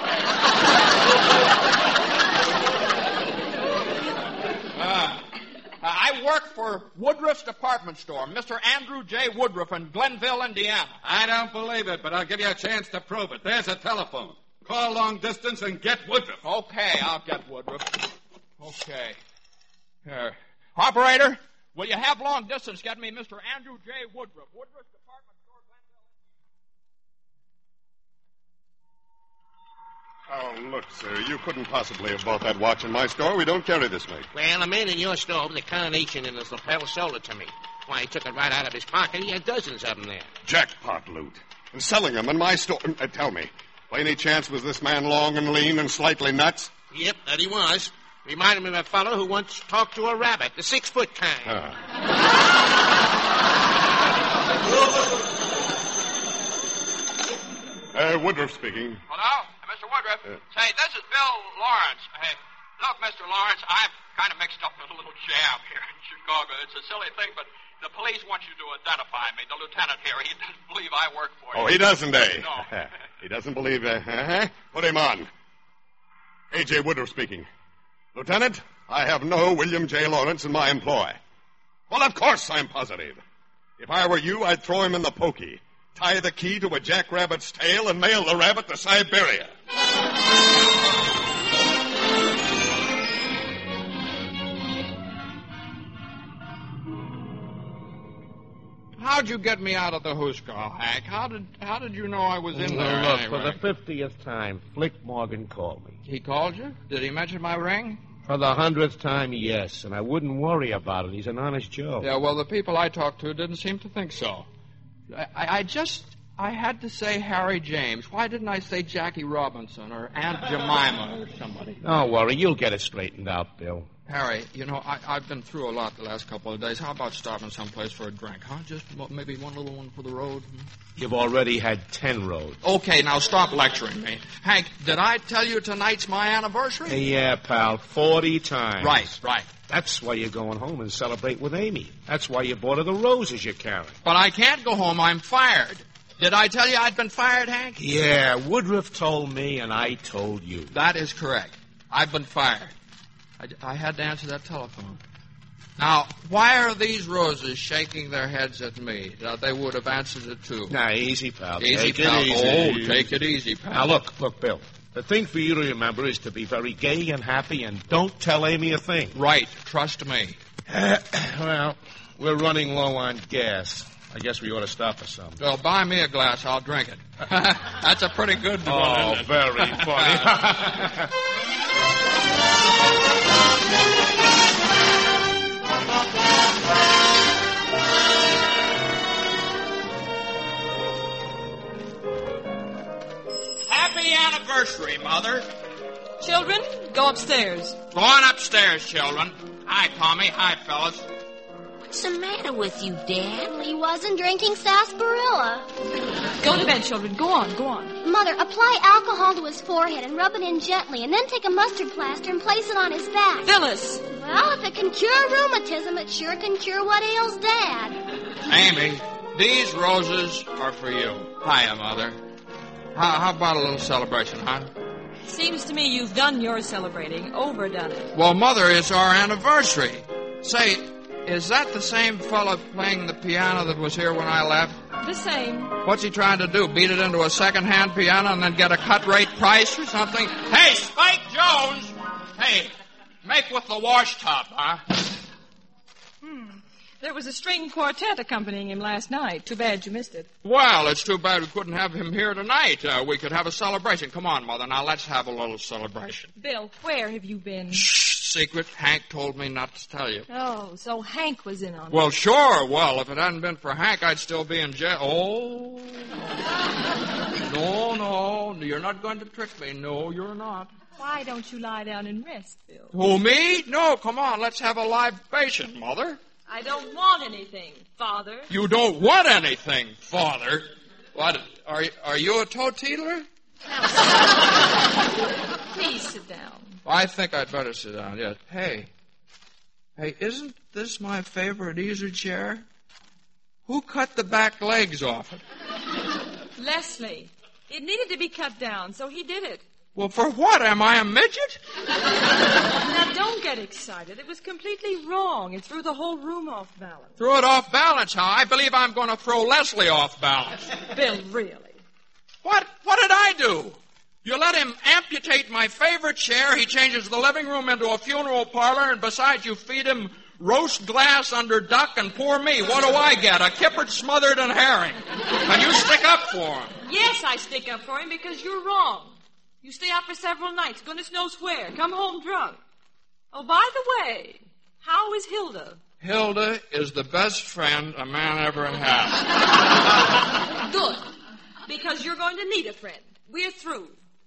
D: taxpayer? I work for Woodruff's department store, Mr. Andrew J. Woodruff in Glenville, Indiana.
N: I don't believe it, but I'll give you a chance to prove it. There's a telephone. Call long distance and get Woodruff.
D: Okay, I'll get Woodruff. Okay. Here. Operator, will you have long distance get me Mr. Andrew J. Woodruff, Woodruff's department store,
B: Oh,
D: Glenville.
B: look, sir, you couldn't possibly have bought that watch in my store. We don't carry this, mate.
H: Well, a man in your store with a carnation in his lapel sold it to me. Why, he took it right out of his pocket. He had dozens of them there.
B: Jackpot loot. And selling them in my store. Tell me, by any chance was this man long and lean and slightly nuts?
H: Yep, that he was. Reminded me of a fellow who once talked to a rabbit, the 6-foot kind.
B: Woodruff speaking.
D: Hello? Mr. Woodruff? Say, this is Bill Lawrence. Hey, look, Mr. Lawrence, I'm kind of mixed up in a little jam here in Chicago. It's a silly thing, but the police want you to identify me. The lieutenant here, he doesn't believe I work for you.
B: Oh, he doesn't, eh?
D: No.
B: He doesn't believe... Put him on. A.J. Woodruff speaking. Lieutenant, I have no William J. Lawrence in my employ. Well, of course I'm positive. If I were you, I'd throw him in the pokey, tie the key to a jackrabbit's tail, and mail the rabbit to Siberia.
D: How'd you get me out of the hoosegow, Hank? How did you know I was in there?
H: Look,
D: anyway?
H: for the 50th time, Flick Morgan called me.
D: He called you? Did he mention my ring?
H: For the 100th time, yes, and I wouldn't worry about it. He's an honest Joe.
D: Yeah, well, the people I talked to didn't seem to think so. I had to say Harry James. Why didn't I say Jackie Robinson or Aunt Jemima or somebody?
H: Don't worry, you'll get it straightened out, Bill.
D: Harry, you know, I've been through a lot the last couple of days. How about stopping someplace for a drink, huh? Just maybe one little one for the road?
H: You've already had 10 roads.
D: Okay, now stop lecturing me. Hank, did I tell you tonight's my anniversary?
H: Yeah, pal, 40 times.
D: Right.
H: That's why you're going home and celebrate with Amy. That's why you bought her the roses you're carrying.
D: But I can't go home. I'm fired. Did I tell you I'd been fired, Hank?
H: Yeah, Woodruff told me and I told you.
D: That is correct. I've been fired. I had to answer that telephone. Now, why are these roses shaking their heads at me? They would have answered it, too.
H: Now, easy, pal.
D: Easy, pal.
H: Easy.
D: Oh, take it easy, pal.
H: Now, look, Bill. The thing for you to remember is to be very gay and happy and don't tell Amy a thing.
D: Right. Trust me.
H: Well, we're running low on gas. I guess we ought to stop for some.
D: Well, buy me a glass. I'll drink it. That's a pretty good one.
H: Oh, very funny.
E: Happy anniversary, Mother.
C: Children, go upstairs.
E: Go on upstairs, children. Hi, Tommy. Hi, fellas.
G: What's the matter with you, Dad?
O: He wasn't drinking sarsaparilla.
C: Go to bed, children. Go on, go on.
O: Mother, apply alcohol to his forehead and rub it in gently, and then take a mustard plaster and place it on his back.
C: Phyllis!
O: Well, if it can cure rheumatism, it sure can cure what ails Dad.
D: Amy, these roses are for you. Hiya, Mother. How about a little celebration, huh?
C: Seems to me you've done your celebrating, overdone it.
D: Well, Mother, it's our anniversary. Say, is that the same fellow playing the piano that was here when I left?
C: The same.
D: What's he trying to do, beat it into a second-hand piano and then get a cut-rate price or something?
E: Hey, Spike Jones! Hey, make with the wash tub, huh?
C: There was a string quartet accompanying him last night. Too bad you missed it.
D: Well, it's too bad we couldn't have him here tonight. We could have a celebration. Come on, Mother. Now, let's have a little celebration.
C: Bill, where have you been?
D: Shh, secret. Hank told me not to tell you.
C: Oh, so Hank was in on it.
D: Well, sure. Well, if it hadn't been for Hank, I'd still be in jail. Oh. No, you're not going to trick me. No, you're not.
C: Why don't you lie down and rest, Bill?
D: Who, me? No, come on. Let's have a libation, Mother.
C: I don't want anything, Father.
D: You don't want anything, Father? What, are you a toe-teetler?
C: Please sit down.
D: I think I'd better sit down, yes. Hey, isn't this my favorite easy chair? Who cut the back legs off it?
C: Leslie. It needed to be cut down, so he did it.
D: Well, for what? Am I a midget?
C: Now, don't get excited. It was completely wrong. It threw the whole room off balance.
D: Threw it off balance, huh? I believe I'm going to throw Leslie off balance.
C: Bill, really?
D: What did I do? You let him amputate my favorite chair, he changes the living room into a funeral parlor, and besides you feed him roast glass under duck, and poor me, what do I get? A kipper smothered in herring. And you stick up for him.
C: Yes, I stick up for him because you're wrong. You stay out for several nights, goodness knows where. Come home drunk. Oh, by the way, how is Hilda?
D: Hilda is the best friend a man ever had.
C: Good, because you're going to need a friend. We're through.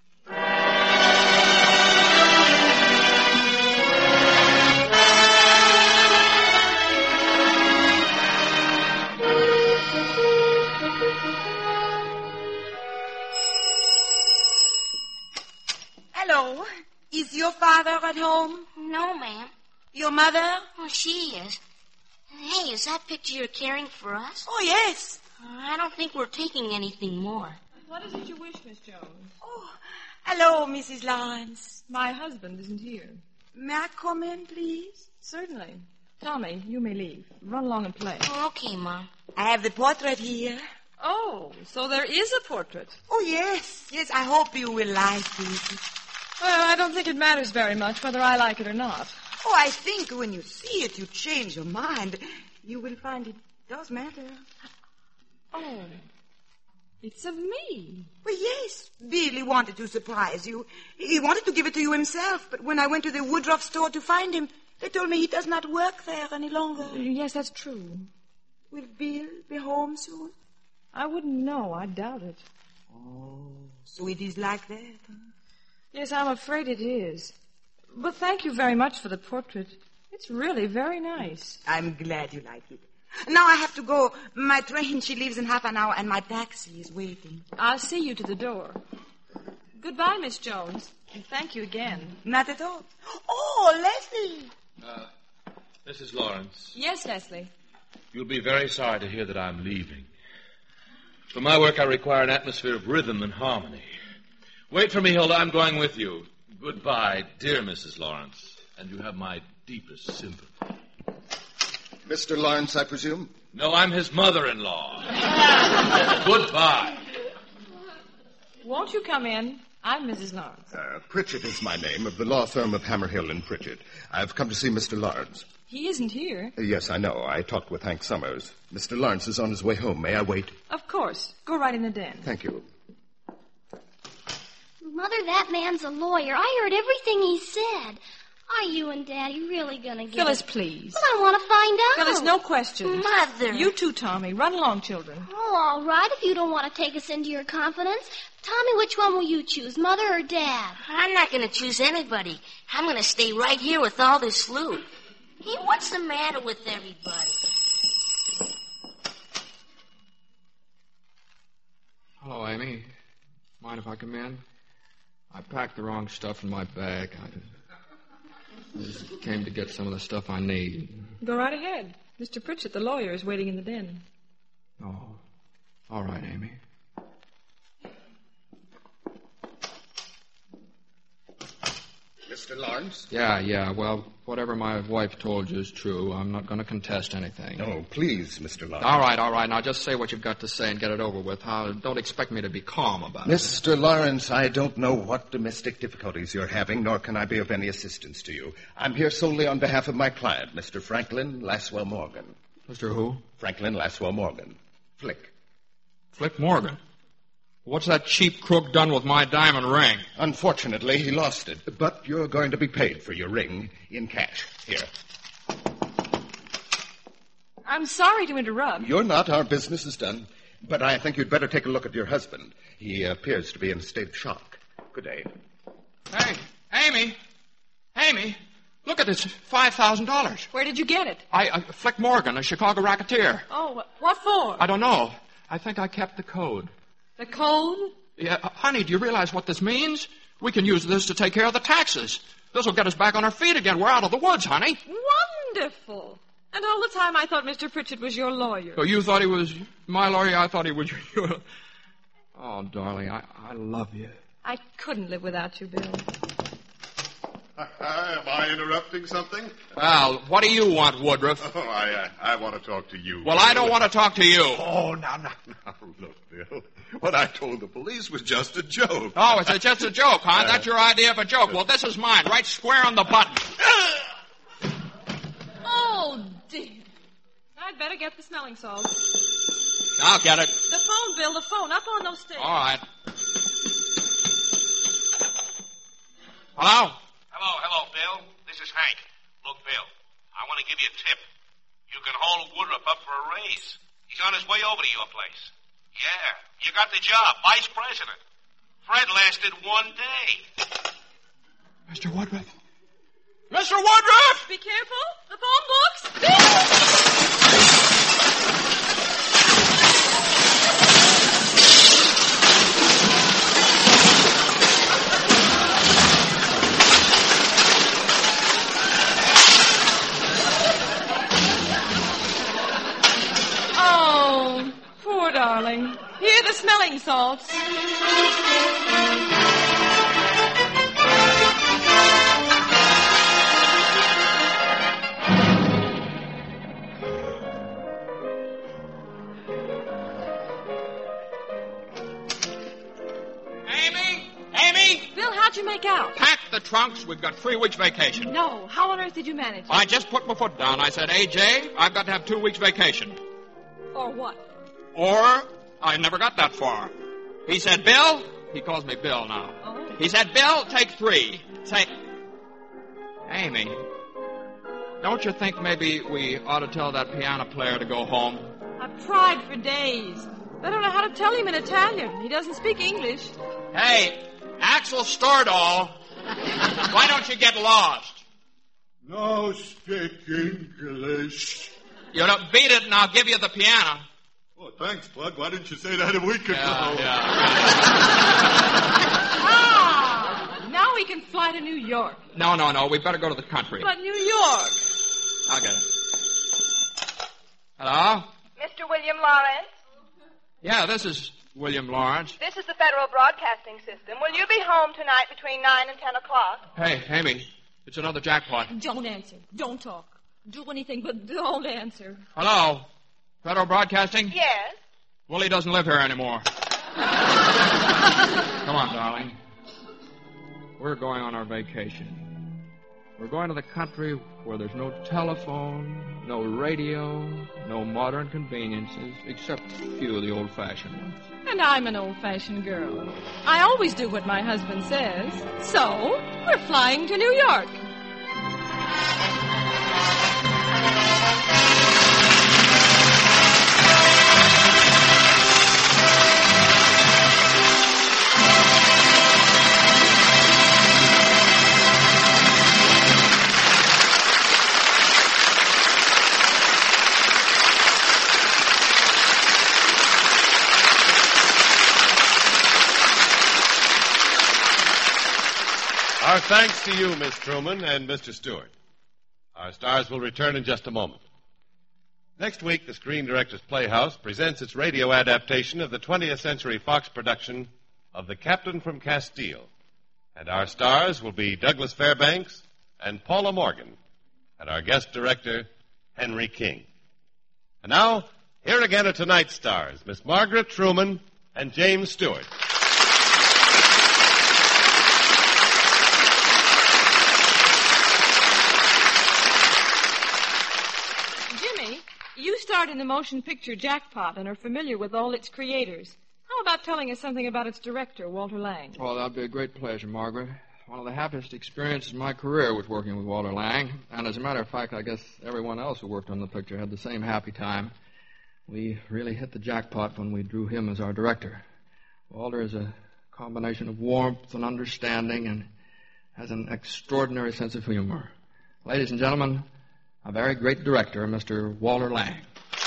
Q: Hello. Is your father at home?
G: No, ma'am.
Q: Your mother?
G: Oh, she is. Hey, is that picture you're carrying for us?
Q: Oh, yes.
G: I don't think we're taking anything more.
C: What is it you wish, Miss Jones?
Q: Oh, hello, Mrs. Lawrence.
C: My husband isn't here.
Q: May I come in, please?
C: Certainly. Tommy, you may leave. Run along and play.
G: Oh, okay, Mom.
Q: I have the portrait here.
C: Oh, so there is a portrait.
Q: Oh, yes. Yes, I hope you will like it.
C: Well, I don't think it matters very much whether I like it or not.
Q: Oh, I think when you see it, you change your mind. You will find it does matter.
C: Oh, it's of me.
Q: Well, yes. Billy wanted to surprise you. He wanted to give it to you himself, but when I went to the Woodruff store to find him, they told me he does not work there any longer.
C: Yes, that's true.
Q: Will Bill be home soon?
C: I wouldn't know. I doubt it.
Q: Oh, so it is like that, huh?
C: Yes, I'm afraid it is. But thank you very much for the portrait. It's really very nice.
Q: I'm glad you like it. Now I have to go. My train, she leaves in half an hour, and my taxi is waiting.
C: I'll see you to the door. Goodbye, Miss Jones. And thank you again.
Q: Not at all. Oh, Leslie.
P: Mrs. Lawrence.
C: Yes, Leslie.
P: You'll be very sorry to hear that I'm leaving. For my work, I require an atmosphere of rhythm and harmony. Wait for me, Hilda. I'm going with you. Goodbye, dear Mrs. Lawrence. And you have my deepest sympathy.
N: Mr. Lawrence, I presume?
P: No, I'm his mother-in-law. Goodbye.
C: Won't you come in? I'm Mrs. Lawrence.
S: Pritchett is my name, of the law firm of Hammerhill and Pritchett. I've come to see Mr. Lawrence.
C: He isn't here.
S: Yes, I know. I talked with Hank Summers. Mr. Lawrence is on his way home. May I wait?
C: Of course. Go right in the den.
S: Thank you.
O: Mother, that man's a lawyer. I heard everything he said. Are you and Daddy really going to get
C: Phyllis,
O: it?
C: please.
O: Well, I want to find out.
C: Phyllis, no questions.
O: Mother.
C: You too, Tommy. Run along, children.
O: Oh, all right, if you don't want to take us into your confidence. Tommy, which one will you choose, Mother or Dad?
G: I'm not going to choose anybody. I'm going to stay right here with all this loot. Hey, what's the matter with everybody?
D: Hello, Amy. Mind if I come in? I packed the wrong stuff in my bag. I just came to get some of the stuff I need.
C: Go right ahead. Mr. Pritchett, the lawyer, is waiting in the den.
D: Oh, all right, Amy.
S: Mr. Lawrence?
D: Yeah. Well, whatever my wife told you is true. I'm not going to contest anything.
S: No, please, Mr. Lawrence.
D: All right. Now just say what you've got to say and get it over with. Don't expect me to be calm about it.
S: Mr. Lawrence, I don't know what domestic difficulties you're having, nor can I be of any assistance to you. I'm here solely on behalf of my client, Mr. Franklin Laswell Morgan.
D: Mr. who?
S: Franklin Laswell Morgan. Flick.
D: Flick Morgan? What's that cheap crook done with my diamond ring?
S: Unfortunately, he lost it. But you're going to be paid for your ring in cash. Here.
C: I'm sorry to interrupt.
S: You're not. Our business is done. But I think you'd better take a look at your husband. He appears to be in a state of shock. Good day.
D: Hey, Amy, look at this $5,000.
C: Where did you get it?
D: Flick Morgan, a Chicago racketeer.
C: Oh, what for?
D: I don't know. I think I kept the code.
C: The code?
D: Yeah, honey, do you realize what this means? We can use this to take care of the taxes. This will get us back on our feet again. We're out of the woods, honey.
C: Wonderful. And all the time I thought Mr. Pritchett was your lawyer.
D: So you thought he was my lawyer? I thought he was your... Oh, darling, I love you.
C: I couldn't live without you, Bill.
N: Am I interrupting something?
D: Well, what do you want, Woodruff?
N: Oh, I want to talk to you.
D: Well, I don't want to talk to you.
N: Oh, now, look, Bill. What I told the police was just a joke.
D: Oh, it's just a joke, huh? That's your idea of a joke. Well, this is mine, right square on the button.
C: Oh, dear. I'd better get the smelling salts.
D: I'll get it.
C: The phone, Bill, the phone. Up on those stairs.
D: All right. Hello?
H: Hello, Bill. This is Hank. Look, Bill, I want to give you a tip. You can hold Woodruff up for a raise. He's on his way over to your place. Yeah, you got the job, vice president. Fred lasted 1 day.
D: Mr. Woodruff? Mr. Woodruff!
C: Be careful. The phone books. Oh, poor darling. Here are the smelling salts.
D: Amy?
C: Bill, how'd you make out?
D: Pack the trunks. We've got 3 weeks vacation.
C: No. How on earth did you manage?
D: I just put my foot down. I said, AJ, I've got to have 2 weeks vacation.
C: Or what?
D: Or I never got that far. He said, Bill. He calls me Bill now.
C: Oh.
D: He said, Bill, take 3. Say, Amy, don't you think maybe we ought to tell that piano player to go home?
C: I've tried for days. I don't know how to tell him in Italian. He doesn't speak English.
D: Hey, Axel Stordahl, why don't you get lost?
N: No speak English.
D: You don't beat it and I'll give you the piano.
N: Oh, thanks, Bud. Why didn't you say that a week ago?
C: Now we can fly to New York.
D: No. We better go to the country.
C: But New York.
D: I'll get it. Hello?
F: Mr. William Lawrence?
D: Yeah, this is William Lawrence.
F: This is the Federal Broadcasting System. Will you be home tonight between 9 and 10 o'clock?
D: Hey, Amy, it's another jackpot.
C: Don't answer. Don't talk. Do anything, but don't answer.
D: Hello? Federal Broadcasting?
F: Yes.
D: Willie doesn't live here anymore. Come on, darling. We're going on our vacation. We're going to the country where there's no telephone, no radio, no modern conveniences, except a few of the old-fashioned ones.
C: And I'm an old-fashioned girl. I always do what my husband says. So, we're flying to New York.
B: Our thanks to you, Miss Truman and Mr. Stewart. Our stars will return in just a moment. Next week, the Screen Directors Playhouse presents its radio adaptation of the 20th Century Fox production of The Captain from Castile. And our stars will be Douglas Fairbanks and Paula Morgan, and our guest director, Henry King. And now, here again are tonight's stars, Miss Margaret Truman and James Stewart.
C: You starred in the motion picture Jackpot and are familiar with all its creators. How about telling us something about its director, Walter Lang?
D: Oh, that'd be a great pleasure, Margaret. One of the happiest experiences of my career was working with Walter Lang. And as a matter of fact, I guess everyone else who worked on the picture had the same happy time. We really hit the jackpot when we drew him as our director. Walter is a combination of warmth and understanding and has an extraordinary sense of humor. Ladies and gentlemen, a very great director, Mr. Walter Lang.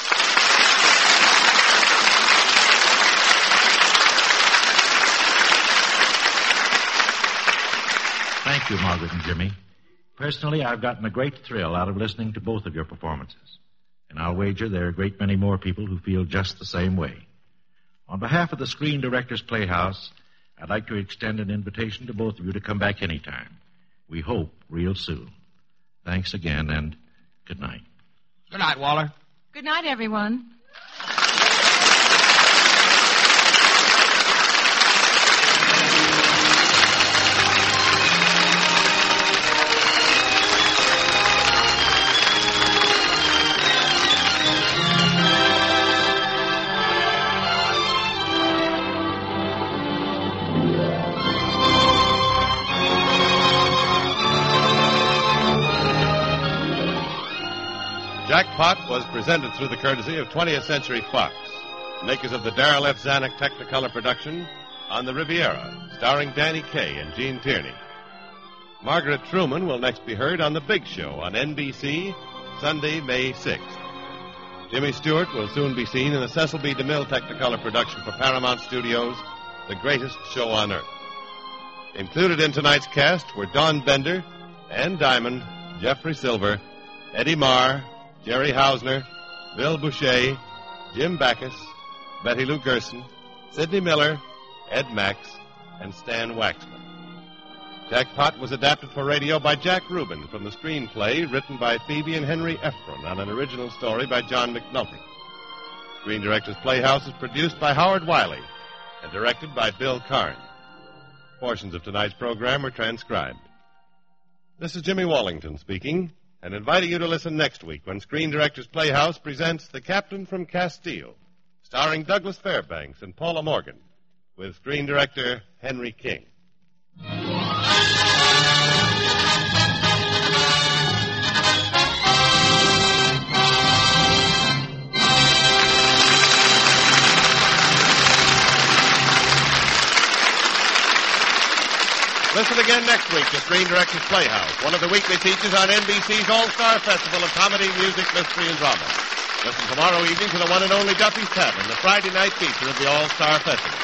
I: Thank you, Margaret and Jimmy. Personally, I've gotten a great thrill out of listening to both of your performances. And I'll wager there are a great many more people who feel just the same way. On behalf of the Screen Directors Playhouse, I'd like to extend an invitation to both of you to come back anytime. We hope real soon. Thanks again, and good night.
D: Good night, Walter.
C: Good night, everyone.
B: Jackpot was presented through the courtesy of 20th Century Fox, makers of the Darrell F. Zanuck Technicolor production on the Riviera, starring Danny Kaye and Gene Tierney. Margaret Truman will next be heard on The Big Show on NBC, Sunday, May 6th. Jimmy Stewart will soon be seen in the Cecil B. DeMille Technicolor production for Paramount Studios, The Greatest Show on Earth. Included in tonight's cast were Don Bender, Ann Diamond, Jeffrey Silver, Eddie Marr, Jerry Hausner, Bill Boucher, Jim Backus, Betty Lou Gerson, Sidney Miller, Ed Max, and Stan Waxman. Jackpot was adapted for radio by Jack Rubin from the screenplay written by Phoebe and Henry Ephron on an original story by John McNulty. Screen Directors Playhouse is produced by Howard Wiley and directed by Bill Karn. Portions of tonight's program were transcribed. This is Jimmy Wallington speaking, and inviting you to listen next week when Screen Directors Playhouse presents The Captain from Castile, starring Douglas Fairbanks and Paula Morgan, with screen director Henry King. Listen again next week to Screen Directors Playhouse, one of the weekly features on NBC's All-Star Festival of Comedy, Music, Mystery, and Drama. Listen tomorrow evening to the one and only Duffy's Tavern, the Friday night feature of the All-Star Festival.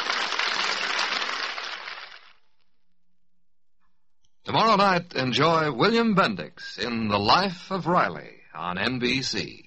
T: Tomorrow night, enjoy William Bendix in The Life of Riley on NBC.